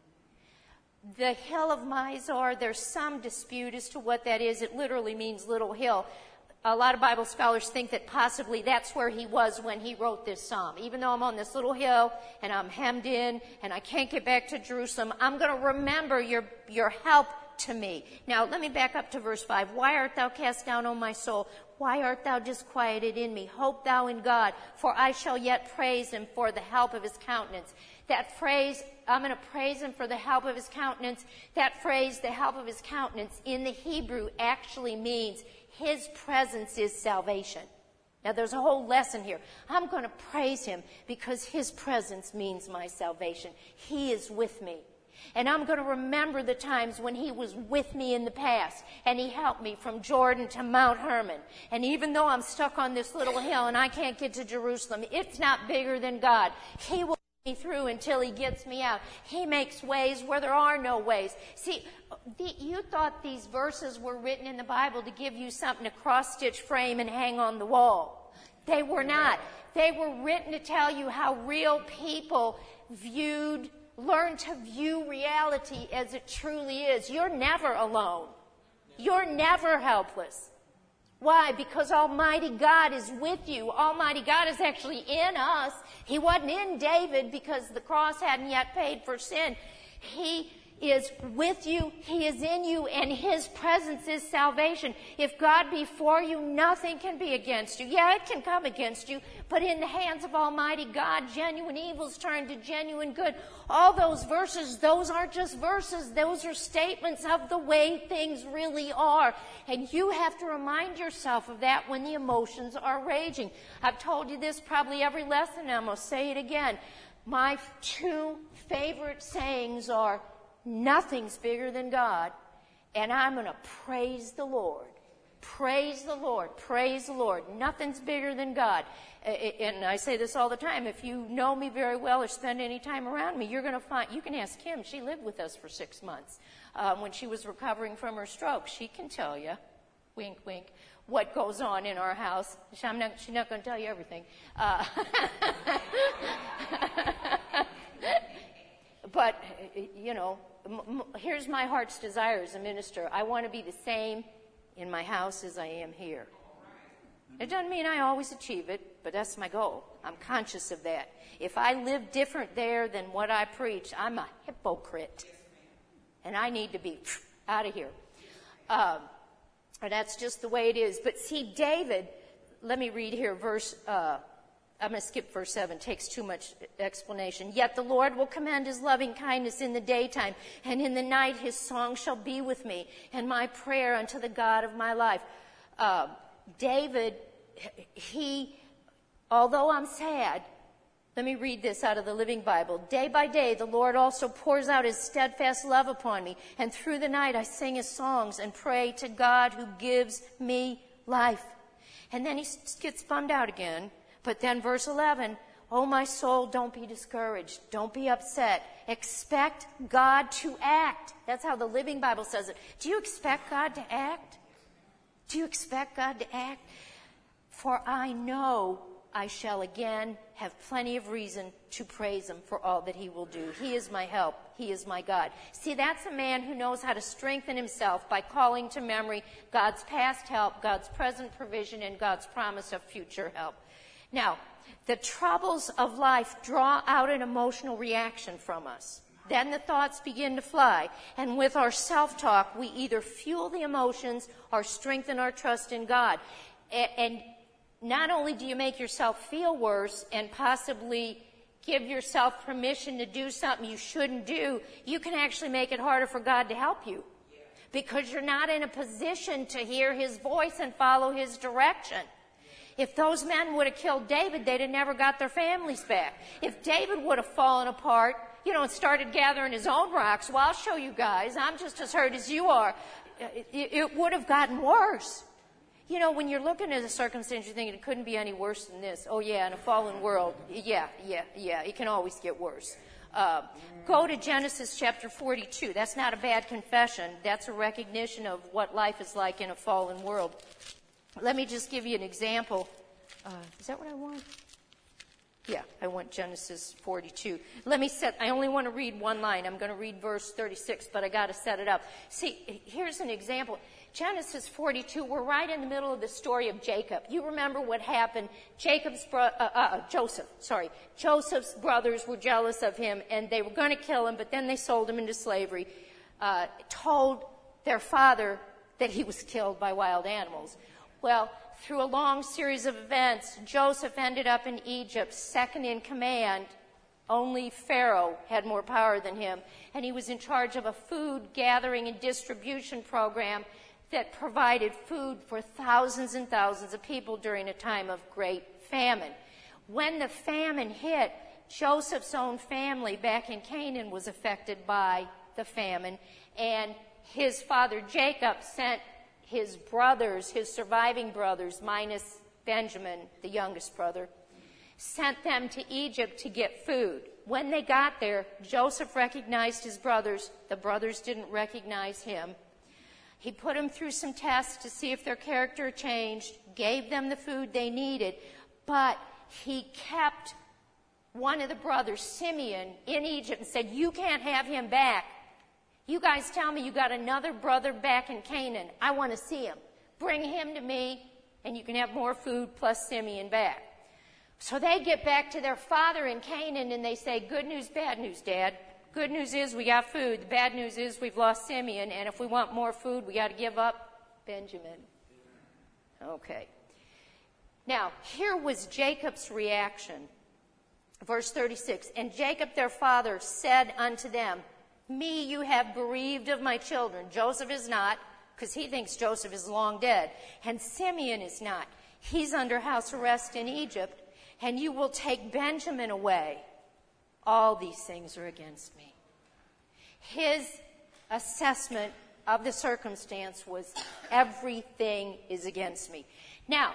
The hill of Mizar, there's some dispute as to what that is. It literally means little hill. A lot of Bible scholars think that possibly that's where he was when he wrote this psalm. Even though I'm on this little hill and I'm hemmed in and I can't get back to Jerusalem, I'm going to remember your help to me. Now, let me back up to verse 5. Why art thou cast down, O my soul? Why art thou disquieted in me? Hope thou in God, for I shall yet praise him for the help of his countenance. That phrase, I'm going to praise him for the help of his countenance. That phrase, the help of his countenance, in the Hebrew actually means his presence is salvation. Now, there's a whole lesson here. I'm going to praise him because his presence means my salvation. He is with me. And I'm going to remember the times when he was with me in the past and he helped me from Jordan to Mount Hermon. And even though I'm stuck on this little hill and I can't get to Jerusalem, it's not bigger than God. He will get me through until he gets me out. He makes ways where there are no ways. See, you thought these verses were written in the Bible to give you something to cross-stitch frame and hang on the wall. They were not. They were written to tell you how real people learn to view reality as it truly is. You're never alone. You're never helpless. Why? Because Almighty God is with you. Almighty God is actually in us. He wasn't in David because the cross hadn't yet paid for sin. He is with you, he is in you, and his presence is salvation. If God be for you, nothing can be against you. Yeah, it can come against you, but in the hands of Almighty God, genuine evils turn to genuine good. All those verses, those aren't just verses, those are statements of the way things really are. And you have to remind yourself of that when the emotions are raging. I've told you this probably every lesson, and I'm going to say it again. My two favorite sayings are, nothing's bigger than God, and I'm going to praise the Lord. Praise the Lord. Praise the Lord. Nothing's bigger than God. And I say this all the time. If you know me very well or spend any time around me, you're going to find, you can ask Kim. She lived with us for 6 months when she was recovering from her stroke. She can tell you, wink, wink, what goes on in our house. She's not going to tell you everything. But, you know, here's my heart's desire as a minister. I want to be the same in my house as I am here. It doesn't mean I always achieve it, but that's my goal. I'm conscious of that. If I live different there than what I preach, I'm a hypocrite. And I need to be out of here. Or that's just the way it is. But see, David, let me read here I'm going to skip verse 7. It takes too much explanation. Yet the Lord will commend his loving kindness in the daytime, and in the night his song shall be with me, and my prayer unto the God of my life. David, although I'm sad, let me read this out of the Living Bible. Day by day, the Lord also pours out his steadfast love upon me, and through the night I sing his songs and pray to God who gives me life. And then he gets bummed out again. But then verse 11, oh, my soul, don't be discouraged. Don't be upset. Expect God to act. That's how the Living Bible says it. Do you expect God to act? Do you expect God to act? For I know I shall again have plenty of reason to praise him for all that he will do. He is my help. He is my God. See, that's a man who knows how to strengthen himself by calling to memory God's past help, God's present provision, and God's promise of future help. Now, the troubles of life draw out an emotional reaction from us. Then the thoughts begin to fly. And with our self-talk, we either fuel the emotions or strengthen our trust in God. And not only do you make yourself feel worse and possibly give yourself permission to do something you shouldn't do, you can actually make it harder for God to help you. Because you're not in a position to hear his voice and follow his direction. If those men would have killed David, they'd have never got their families back. If David would have fallen apart, and started gathering his own rocks, well, I'll show you guys, I'm just as hurt as you are, it would have gotten worse. When you're looking at a circumstance, you're thinking it couldn't be any worse than this. Oh, yeah, in a fallen world, yeah, it can always get worse. Go to Genesis chapter 42. That's not a bad confession. That's a recognition of what life is like in a fallen world. Let me just give you an example. Is that what I want? Yeah, I want Genesis 42. I only want to read one line. I'm going to read verse 36, but I got to set it up. See, here's an example. Genesis 42, we're right in the middle of the story of Jacob. You remember what happened. Joseph's brothers were jealous of him, and they were going to kill him, but then they sold him into slavery, told their father that he was killed by wild animals. Well, through a long series of events, Joseph ended up in Egypt, second in command. Only Pharaoh had more power than him, and he was in charge of a food gathering and distribution program that provided food for thousands and thousands of people during a time of great famine. When the famine hit, Joseph's own family back in Canaan was affected by the famine, and his father Jacob sent his brothers, his surviving brothers, minus Benjamin, the youngest brother, sent them to Egypt to get food. When they got there, Joseph recognized his brothers. The brothers didn't recognize him. He put them through some tests to see if their character changed, gave them the food they needed, but he kept one of the brothers, Simeon, in Egypt and said, you can't have him back. You guys tell me you got another brother back in Canaan. I want to see him. Bring him to me, and you can have more food plus Simeon back. So they get back to their father in Canaan, and they say, good news, bad news, Dad. Good news is we got food. The bad news is we've lost Simeon, and if we want more food, we got to give up Benjamin. Okay. Now, here was Jacob's reaction. Verse 36, and Jacob their father said unto them, me you have bereaved of my children. Joseph is not, because he thinks Joseph is long dead. And Simeon is not. He's under house arrest in Egypt. And you will take Benjamin away. All these things are against me. His assessment of the circumstance was, everything is against me. Now,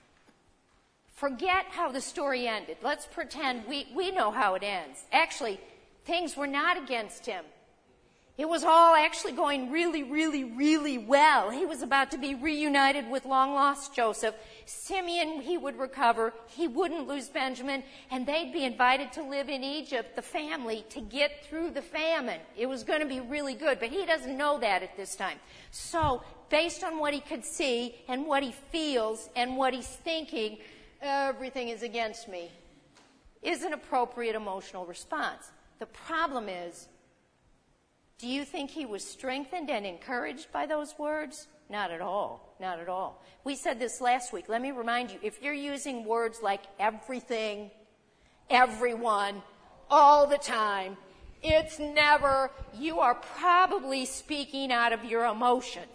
forget how the story ended. Let's pretend we know how it ends. Actually, things were not against him. It was all actually going really, really, really well. He was about to be reunited with long-lost Joseph. Simeon, he would recover. He wouldn't lose Benjamin. And they'd be invited to live in Egypt, the family, to get through the famine. It was going to be really good, but he doesn't know that at this time. So, based on what he could see and what he feels and what he's thinking, everything is against me, is an appropriate emotional response. The problem is, do you think he was strengthened and encouraged by those words? Not at all. Not at all. We said this last week. Let me remind you, if you're using words like everything, everyone, all the time, it's never, you are probably speaking out of your emotions.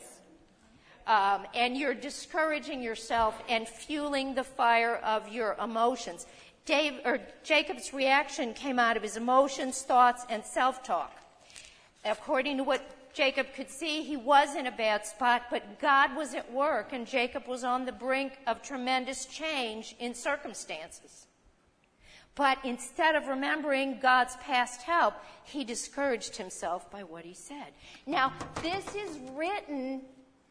And you're discouraging yourself and fueling the fire of your emotions. Jacob's reaction came out of his emotions, thoughts, and self-talk. According to what Jacob could see, he was in a bad spot, but God was at work, and Jacob was on the brink of tremendous change in circumstances. But instead of remembering God's past help, he discouraged himself by what he said. Now, this is written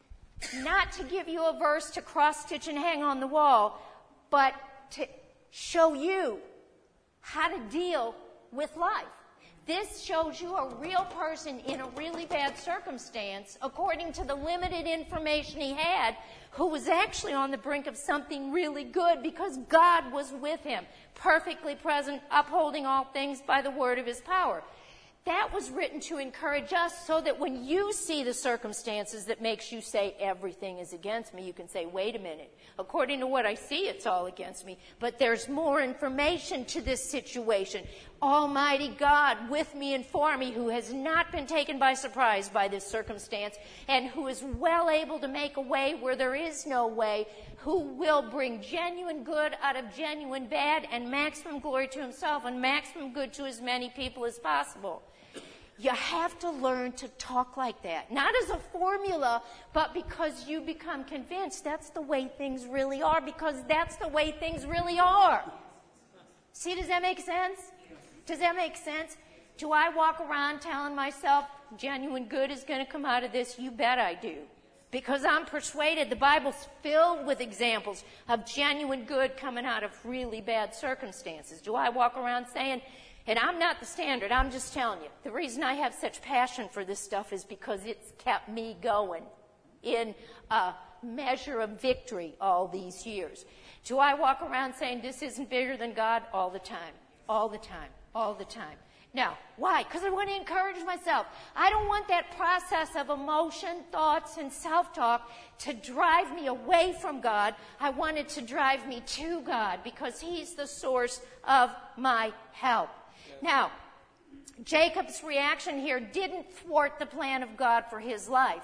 not to give you a verse to cross-stitch and hang on the wall, but to show you how to deal with life. This shows you a real person in a really bad circumstance, according to the limited information he had, who was actually on the brink of something really good because God was with him, perfectly present, upholding all things by the word of his power. That was written to encourage us so that when you see the circumstances that makes you say everything is against me, you can say, wait a minute. According to what I see, it's all against me. But there's more information to this situation. Almighty God with me and for me, who has not been taken by surprise by this circumstance and who is well able to make a way where there is no way, who will bring genuine good out of genuine bad and maximum glory to himself and maximum good to as many people as possible. You have to learn to talk like that. Not as a formula, but because you become convinced that's the way things really are, because that's the way things really are. See, does that make sense? Does that make sense? Do I walk around telling myself genuine good is going to come out of this? You bet I do. Because I'm persuaded the Bible's filled with examples of genuine good coming out of really bad circumstances. Do I walk around saying, and I'm not the standard, I'm just telling you, the reason I have such passion for this stuff is because it's kept me going in a measure of victory all these years. Do I walk around saying this isn't bigger than God? All the time. All the time. All the time. Now, why? Because I want to encourage myself. I don't want that process of emotion, thoughts, and self-talk to drive me away from God. I want it to drive me to God because he's the source of my help. Now, Jacob's reaction here didn't thwart the plan of God for his life.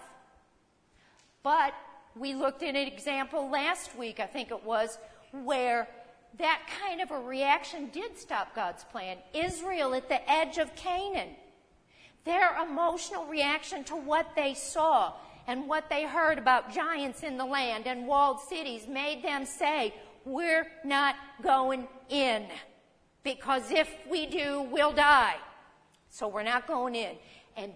But we looked at an example last week, I think it was, where that kind of a reaction did stop God's plan. Israel at the edge of Canaan. Their emotional reaction to what they saw and what they heard about giants in the land and walled cities made them say, we're not going in. Because if we do, we'll die. So we're not going in. And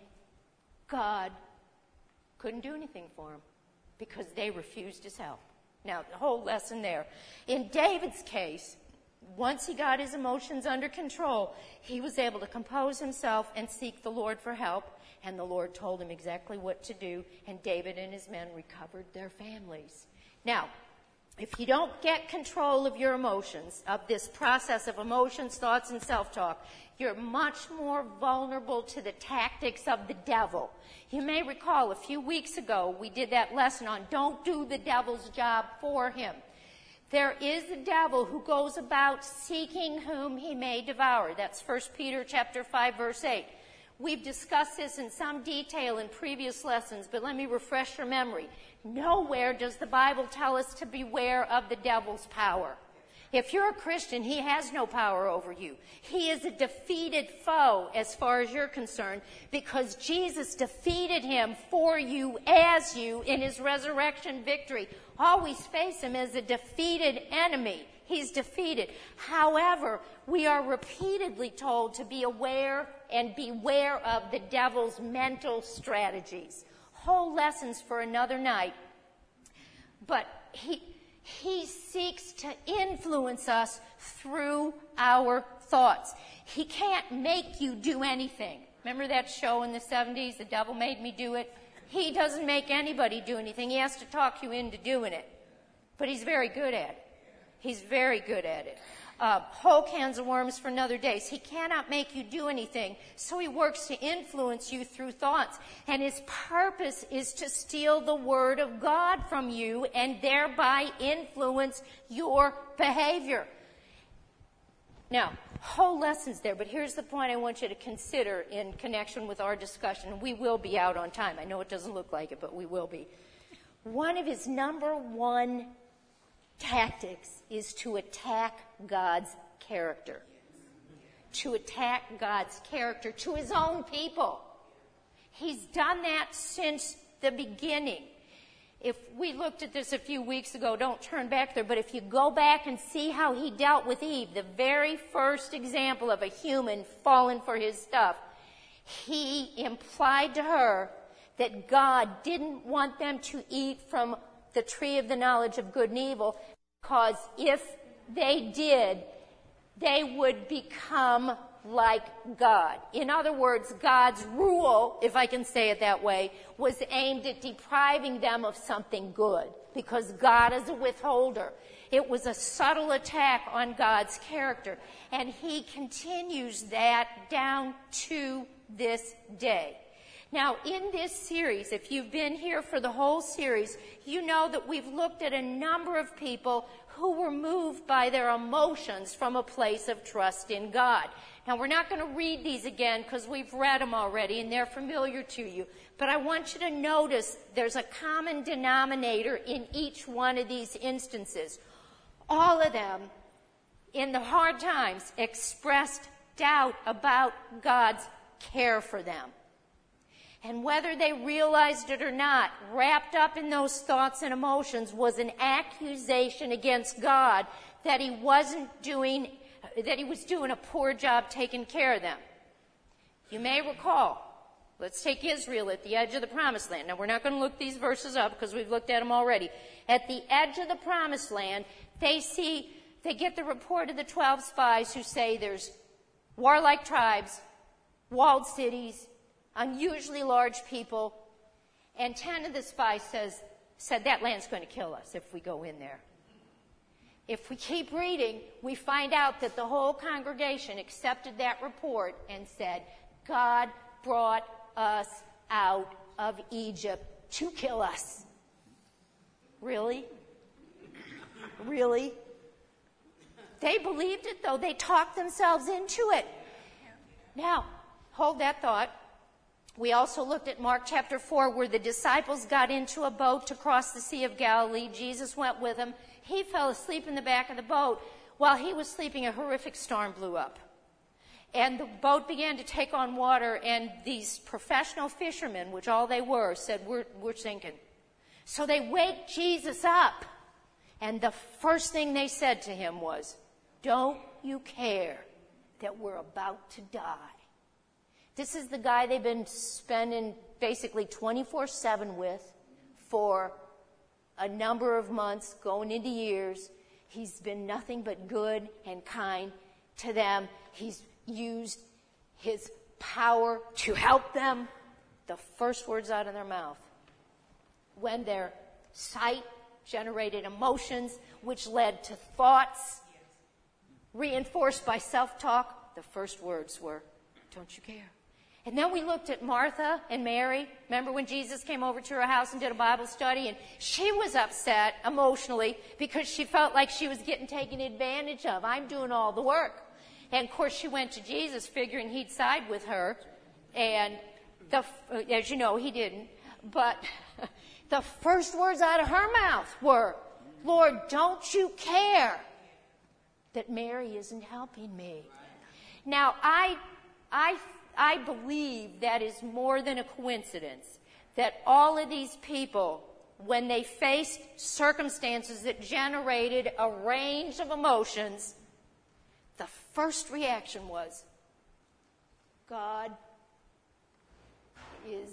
God couldn't do anything for them because they refused his help. Now, the whole lesson there. In David's case, once he got his emotions under control, he was able to compose himself and seek the Lord for help. And the Lord told him exactly what to do. And David and his men recovered their families. Now, if you don't get control of your emotions, of this process of emotions, thoughts, and self-talk, you're much more vulnerable to the tactics of the devil. You may recall a few weeks ago we did that lesson on don't do the devil's job for him. There is a devil who goes about seeking whom he may devour. That's 1 Peter chapter 5, verse 8. We've discussed this in some detail in previous lessons, but let me refresh your memory. Nowhere does the Bible tell us to beware of the devil's power. If you're a Christian, he has no power over you. He is a defeated foe as far as you're concerned because Jesus defeated him for you as you in his resurrection victory. Always face him as a defeated enemy. He's defeated. However, we are repeatedly told to be aware and beware of the devil's mental strategies. Whole lessons for another night. But he seeks to influence us through our thoughts. He can't make you do anything. Remember that show in the 70s, The Devil Made Me Do It? He doesn't make anybody do anything. He has to talk you into doing it. But he's very good at it. He's very good at it. whole cans of worms for another day. So he cannot make you do anything. So he works to influence you through thoughts. And his purpose is to steal the word of God from you and thereby influence your behavior. Now, whole lessons there, but here's the point I want you to consider in connection with our discussion. We will be out on time. I know it doesn't look like it, but we will be. One of his number one tactics is to attack God's character. To attack God's character to his own people. He's done that since the beginning. If we looked at this a few weeks ago, don't turn back there, but if you go back and see how he dealt with Eve, the very first example of a human falling for his stuff, he implied to her that God didn't want them to eat from the tree of the knowledge of good and evil, because if they did, they would become like God. In other words, God's rule, if I can say it that way, was aimed at depriving them of something good, because God is a withholder. It was a subtle attack on God's character, and he continues that down to this day. Now, in this series, if you've been here for the whole series, you know that we've looked at a number of people who were moved by their emotions from a place of trust in God. Now, we're not going to read these again because we've read them already and they're familiar to you. But I want you to notice there's a common denominator in each one of these instances. All of them, in the hard times, expressed doubt about God's care for them. And whether they realized it or not, wrapped up in those thoughts and emotions was an accusation against God that he was doing a poor job taking care of them. You may recall, let's take Israel at the edge of the promised land. Now, we're not going to look these verses up because we've looked at them already. At the edge of the promised land, they get the report of the 12 spies who say there's warlike tribes, walled cities, unusually large people, and 10 of the spies said that land's going to kill us if we go in there. If we keep reading, we find out that the whole congregation accepted that report and said, God brought us out of Egypt to kill us. Really? Really? They believed it, though. They talked themselves into it. Now, hold that thought. We also looked at Mark chapter 4, where the disciples got into a boat to cross the Sea of Galilee. Jesus went with them. He fell asleep in the back of the boat. While he was sleeping, a horrific storm blew up. And the boat began to take on water, and these professional fishermen, which all they were, said, we're sinking. So they wake Jesus up. And the first thing they said to him was, don't you care that we're about to die? This is the guy they've been spending basically 24/7 with for a number of months, going into years. He's been nothing but good and kind to them. He's used his power to help them. The first words out of their mouth, when their sight generated emotions, which led to thoughts reinforced by self-talk, the first words were, don't you care? And then we looked at Martha and Mary. Remember when Jesus came over to her house and did a Bible study? And she was upset emotionally because she felt like she was getting taken advantage of. I'm doing all the work. And, of course, she went to Jesus figuring he'd side with her. And, as you know, he didn't. But the first words out of her mouth were, Lord, don't you care that Mary isn't helping me? Now, I believe that is more than a coincidence, that all of these people, when they faced circumstances that generated a range of emotions, the first reaction was, God is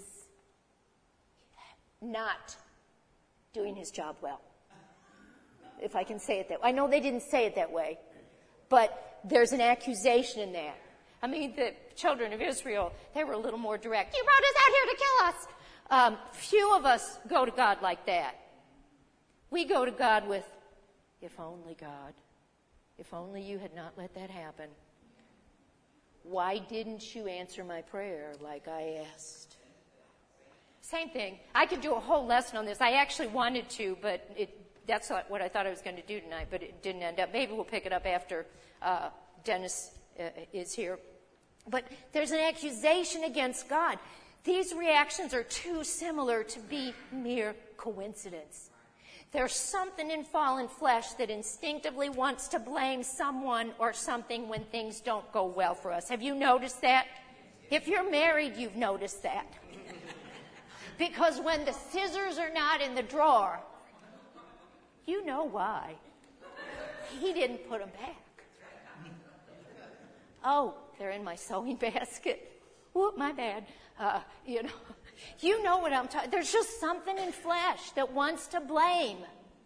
not doing his job well. If I can say it that way. I know they didn't say it that way, but there's an accusation in that. I mean, the children of Israel, they were a little more direct. You brought us out here to kill us. Few of us go to God like that. We go to God with, if only God. If only you had not let that happen. Why didn't you answer my prayer like I asked? Same thing. I could do a whole lesson on this. I actually wanted to, but that's not what I thought I was going to do tonight, but it didn't end up. Maybe we'll pick it up after Dennis is here. But there's an accusation against God. These reactions are too similar to be mere coincidence. There's something in fallen flesh that instinctively wants to blame someone or something when things don't go well for us. Have you noticed that? If you're married, you've noticed that. Because when the scissors are not in the drawer, you know why. He didn't put them back. Oh, they're in my sewing basket. Whoop, my bad. You know what I'm talking. There's just something in flesh that wants to blame.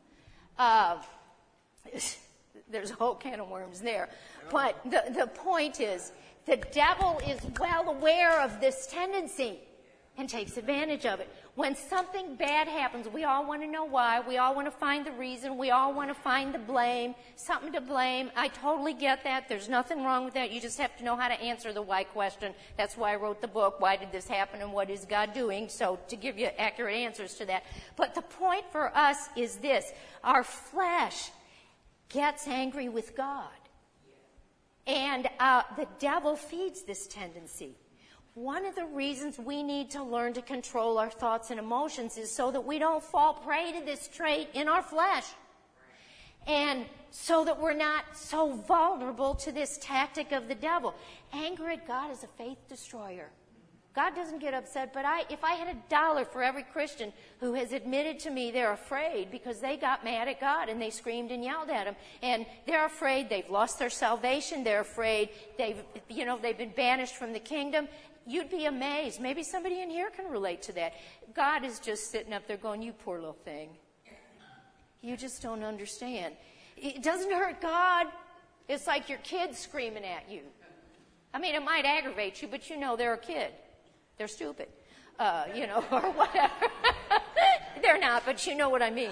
There's a whole can of worms there. But the point is, the devil is well aware of this tendency and takes advantage of it. When something bad happens, we all want to know why. We all want to find the reason. We all want to find the blame, something to blame. I totally get that. There's nothing wrong with that. You just have to know how to answer the why question. That's why I wrote the book, Why Did This Happen and What Is God Doing? So to give you accurate answers to that. But the point for us is this. Our flesh gets angry with God. And the devil feeds this tendency. One of the reasons we need to learn to control our thoughts and emotions is so that we don't fall prey to this trait in our flesh. And so that we're not so vulnerable to this tactic of the devil. Anger at God is a faith destroyer. God doesn't get upset, but if I had $1 for every Christian who has admitted to me they're afraid because they got mad at God and they screamed and yelled at him, and they're afraid they've lost their salvation, they're afraid they've been banished from the kingdom, you'd be amazed. Maybe somebody in here can relate to that. God is just sitting up there going, you poor little thing. You just don't understand. It doesn't hurt God. It's like your kids screaming at you. I mean, it might aggravate you, but you know they're a kid. They're stupid, or whatever. They're not, but you know what I mean.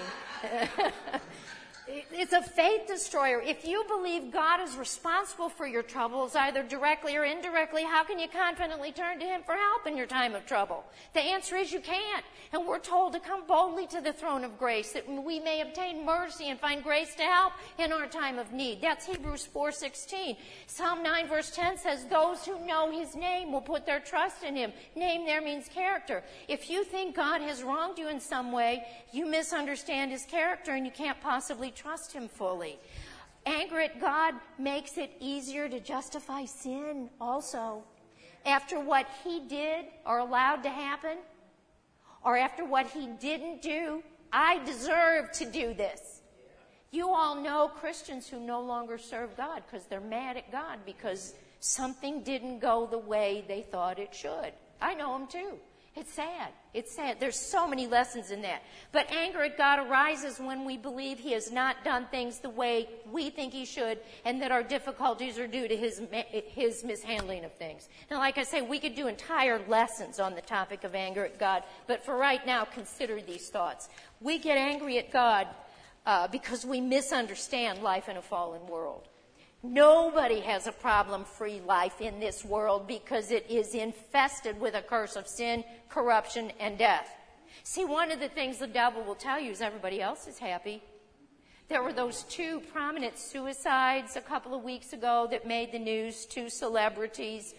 It's a faith destroyer. If you believe God is responsible for your troubles, either directly or indirectly, how can you confidently turn to Him for help in your time of trouble? The answer is you can't. And we're told to come boldly to the throne of grace that we may obtain mercy and find grace to help in our time of need. That's Hebrews 4:16. Psalm 9 verse 10 says, those who know His name will put their trust in Him. Name there means character. If you think God has wronged you in some way, you misunderstand His character and you can't possibly trust Him fully. Anger at God makes it easier to justify sin also. After what He did or allowed to happen, or after what He didn't do, I deserve to do this. You all know Christians who no longer serve God because they're mad at God because something didn't go the way they thought it should. I know them too. It's sad. It's sad. There's so many lessons in that. But anger at God arises when we believe He has not done things the way we think He should and that our difficulties are due to His mishandling of things. Now, like I say, we could do entire lessons on the topic of anger at God, but for right now, consider these thoughts. We get angry at God because we misunderstand life in a fallen world. Nobody has a problem-free life in this world because it is infested with a curse of sin, corruption, and death. See, one of the things the devil will tell you is everybody else is happy. There were those 2 prominent suicides a couple of weeks ago that made the news, 2 celebrities,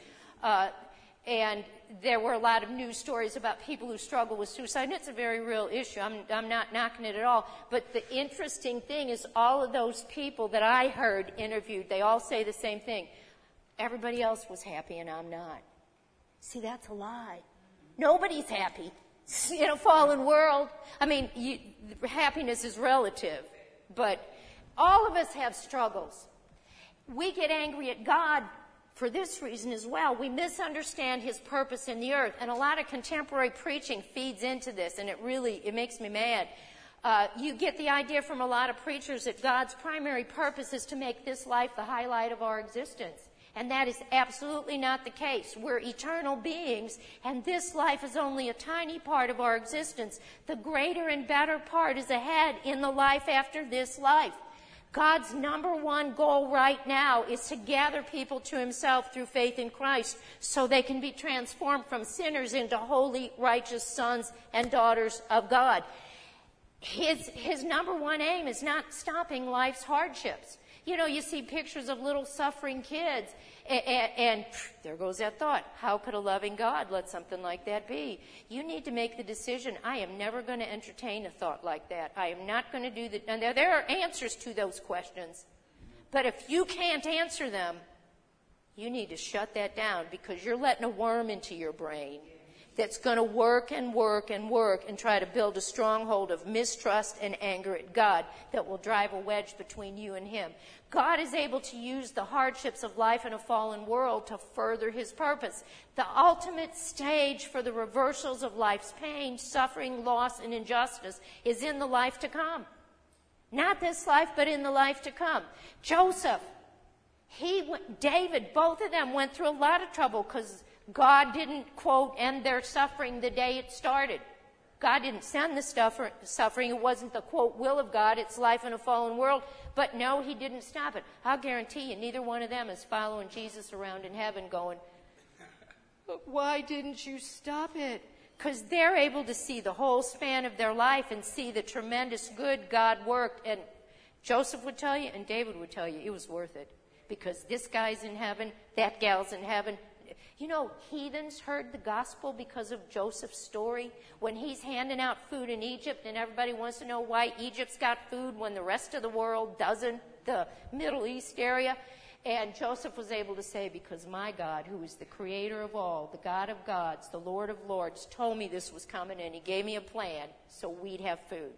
and there were a lot of news stories about people who struggle with suicide, and it's a very real issue. I'm not knocking it at all. But the interesting thing is all of those people that I heard interviewed, they all say the same thing. Everybody else was happy and I'm not. See, that's a lie. Nobody's happy in a fallen world. I mean, happiness is relative, but all of us have struggles. We get angry at God for this reason as well. We misunderstand His purpose in the earth. And a lot of contemporary preaching feeds into this, and it makes me mad. You get the idea from a lot of preachers that God's primary purpose is to make this life the highlight of our existence. And that is absolutely not the case. We're eternal beings, and this life is only a tiny part of our existence. The greater and better part is ahead in the life after this life. God's number one goal right now is to gather people to himself through faith in Christ so they can be transformed from sinners into holy, righteous sons and daughters of God. His number one aim is not stopping life's hardships. You know, you see pictures of little suffering kids, and there goes that thought. How could a loving God let something like that be? You need to make the decision. I am never going to entertain a thought like that. I am not going to do that. And there are answers to those questions. But if you can't answer them, you need to shut that down, because you're letting a worm into your brain that's going to work and work and work and try to build a stronghold of mistrust and anger at God that will drive a wedge between you and him. God is able to use the hardships of life in a fallen world to further his purpose. The ultimate stage for the reversals of life's pain, suffering, loss, and injustice is in the life to come. Not this life, but in the life to come. Joseph, David, both of them went through a lot of trouble because God didn't, quote, end their suffering the day it started. God didn't send the suffering. It wasn't the, quote, will of God. It's life in a fallen world. But no, he didn't stop it. I'll guarantee you, neither one of them is following Jesus around in heaven going, but why didn't you stop it? Because they're able to see the whole span of their life and see the tremendous good God worked. And Joseph would tell you, and David would tell you, it was worth it. Because this guy's in heaven, that gal's in heaven. You know, heathens heard the gospel because of Joseph's story. When he's handing out food in Egypt and everybody wants to know why Egypt's got food when the rest of the world doesn't, the Middle East area. And Joseph was able to say, because my God, who is the creator of all, the God of gods, the Lord of lords, told me this was coming, and he gave me a plan so we'd have food.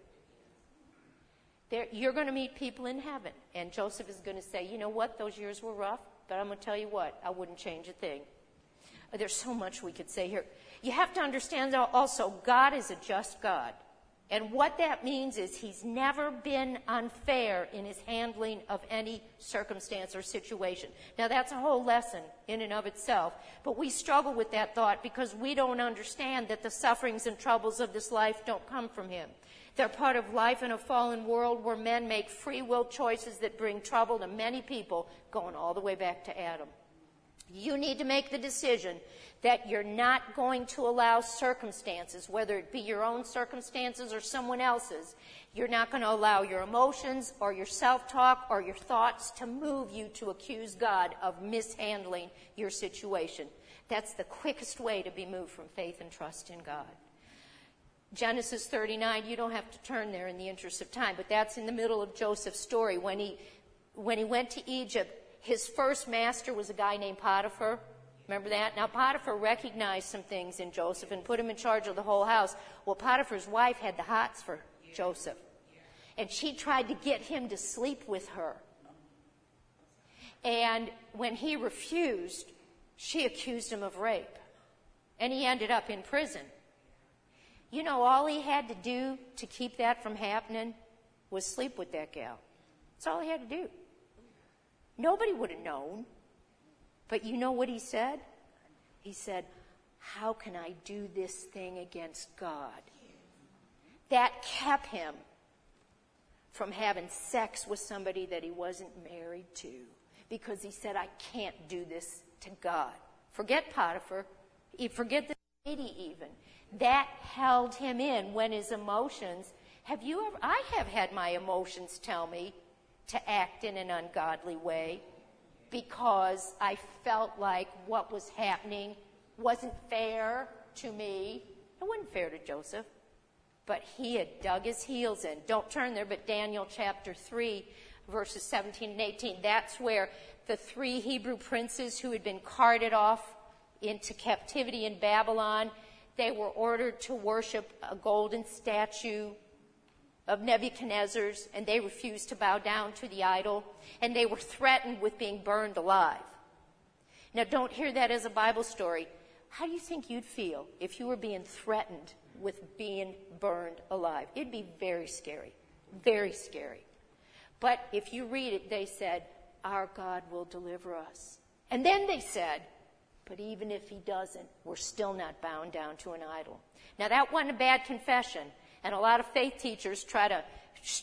You're going to meet people in heaven. And Joseph is going to say, you know what, those years were rough, but I'm going to tell you what, I wouldn't change a thing. There's so much we could say here. You have to understand also, God is a just God. And what that means is he's never been unfair in his handling of any circumstance or situation. Now, that's a whole lesson in and of itself. But we struggle with that thought because we don't understand that the sufferings and troubles of this life don't come from him. They're part of life in a fallen world where men make free will choices that bring trouble to many people, going all the way back to Adam. You need to make the decision that you're not going to allow circumstances, whether it be your own circumstances or someone else's, you're not going to allow your emotions or your self-talk or your thoughts to move you to accuse God of mishandling your situation. That's the quickest way to be moved from faith and trust in God. Genesis 39, you don't have to turn there in the interest of time, but that's in the middle of Joseph's story. When he went to Egypt, his first master was a guy named Potiphar. Remember that? Now, Potiphar recognized some things in Joseph and put him in charge of the whole house. Well, Potiphar's wife had the hots for Joseph. And she tried to get him to sleep with her. And when he refused, she accused him of rape. And he ended up in prison. You know, all he had to do to keep that from happening was sleep with that gal. That's all he had to do. Nobody would have known. But you know what he said? He said, how can I do this thing against God? That kept him from having sex with somebody that he wasn't married to. Because he said, I can't do this to God. Forget Potiphar. Forget the lady even. That held him in when his emotions, I have had my emotions tell me to act in an ungodly way because I felt like what was happening wasn't fair to me. It wasn't fair to Joseph, but he had dug his heels in. Don't turn there, but Daniel chapter 3, verses 17 and 18. That's where the 3 Hebrew princes who had been carted off into captivity in Babylon, they were ordered to worship a golden statue of Nebuchadnezzar's, and they refused to bow down to the idol, and they were threatened with being burned alive. Now, don't hear that as a Bible story. How do you think you'd feel if you were being threatened with being burned alive? It'd be very scary, very scary. But if you read it, they said, our God will deliver us. And then they said, but even if he doesn't, we're still not bound down to an idol. Now, that wasn't a bad confession. And a lot of faith teachers try to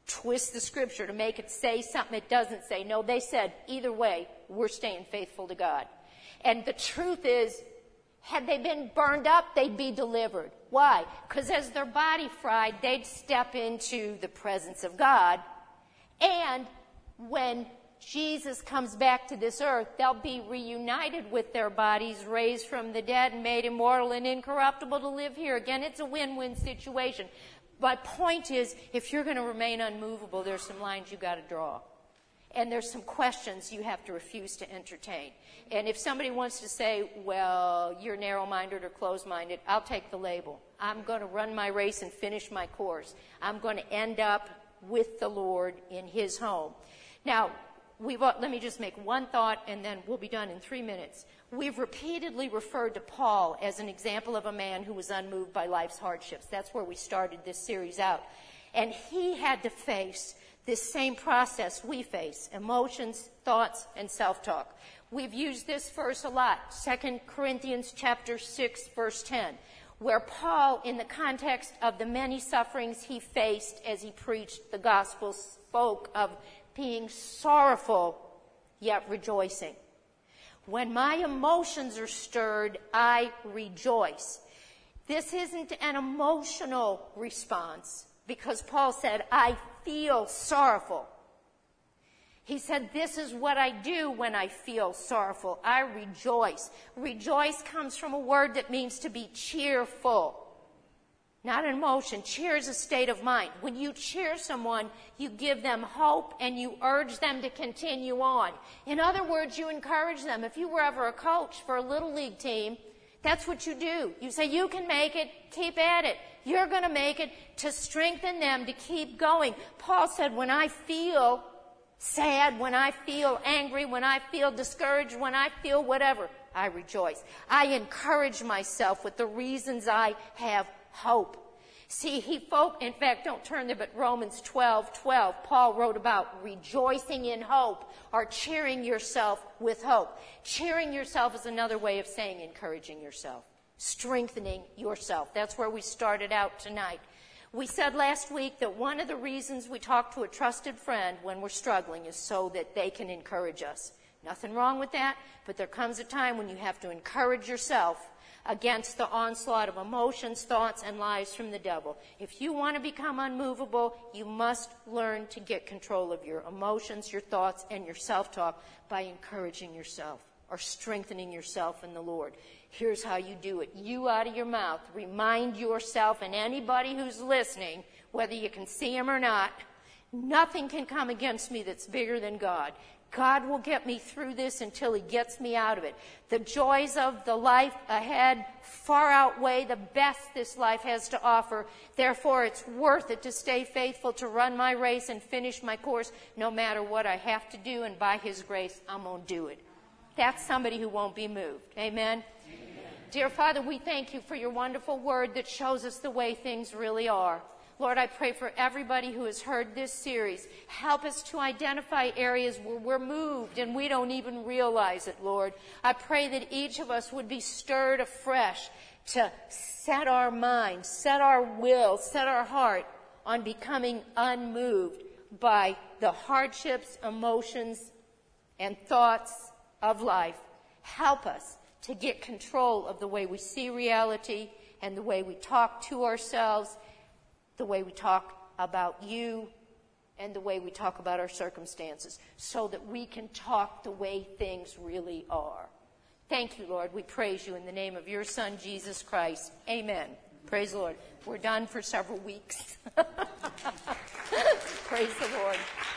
twist the scripture to make it say something it doesn't say. No, they said, either way, we're staying faithful to God. And the truth is, had they been burned up, they'd be delivered. Why? Because as their body fried, they'd step into the presence of God. And when Jesus comes back to this earth, they'll be reunited with their bodies, raised from the dead and made immortal and incorruptible to live here. Again, it's a win-win situation. My point is, if you're going to remain unmovable, there's some lines you got to draw. And there's some questions you have to refuse to entertain. And if somebody wants to say, well, you're narrow-minded or closed-minded, I'll take the label. I'm going to run my race and finish my course. I'm going to end up with the Lord in his home. Now, let me just make one thought, and then we'll be done in 3 minutes. We've repeatedly referred to Paul as an example of a man who was unmoved by life's hardships. That's where we started this series out. And he had to face this same process we face: emotions, thoughts, and self-talk. We've used this verse a lot, 2 Corinthians chapter 6, verse 10, where Paul, in the context of the many sufferings he faced as he preached the gospel, spoke of being sorrowful, yet rejoicing. When my emotions are stirred, I rejoice. This isn't an emotional response, because Paul said, I feel sorrowful. He said, this is what I do when I feel sorrowful. I rejoice. Rejoice comes from a word that means to be cheerful. Not an emotion. Cheer is a state of mind. When you cheer someone, you give them hope and you urge them to continue on. In other words, you encourage them. If you were ever a coach for a little league team, that's what you do. You say, you can make it, keep at it. You're going to make it, to strengthen them to keep going. Paul said, when I feel sad, when I feel angry, when I feel discouraged, when I feel whatever, I rejoice. I encourage myself with the reasons I have hope. See, in fact, don't turn there, but Romans 12:12, Paul wrote about rejoicing in hope, or cheering yourself with hope. Cheering yourself is another way of saying encouraging yourself, strengthening yourself. That's where we started out tonight. We said last week that one of the reasons we talk to a trusted friend when we're struggling is so that they can encourage us. Nothing wrong with that, but there comes a time when you have to encourage yourself against the onslaught of emotions, thoughts, and lies from the devil. If you want to become unmovable, you must learn to get control of your emotions, your thoughts, and your self-talk by encouraging yourself or strengthening yourself in the Lord. Here's how you do it. You, out of your mouth, remind yourself and anybody who's listening, whether you can see him or not, nothing can come against me that's bigger than God. God will get me through this until he gets me out of it. The joys of the life ahead far outweigh the best this life has to offer. Therefore, it's worth it to stay faithful, to run my race and finish my course, no matter what I have to do, and by his grace, I'm going to do it. That's somebody who won't be moved. Amen? Dear Father, we thank you for your wonderful word that shows us the way things really are. Lord, I pray for everybody who has heard this series. Help us to identify areas where we're moved and we don't even realize it, Lord. I pray that each of us would be stirred afresh to set our mind, set our will, set our heart on becoming unmoved by the hardships, emotions, and thoughts of life. Help us to get control of the way we see reality and the way we talk to ourselves, the way we talk about you, and the way we talk about our circumstances, so that we can talk the way things really are. Thank you, Lord. We praise you in the name of your Son, Jesus Christ. Amen. Praise the Lord. We're done for several weeks. Praise the Lord.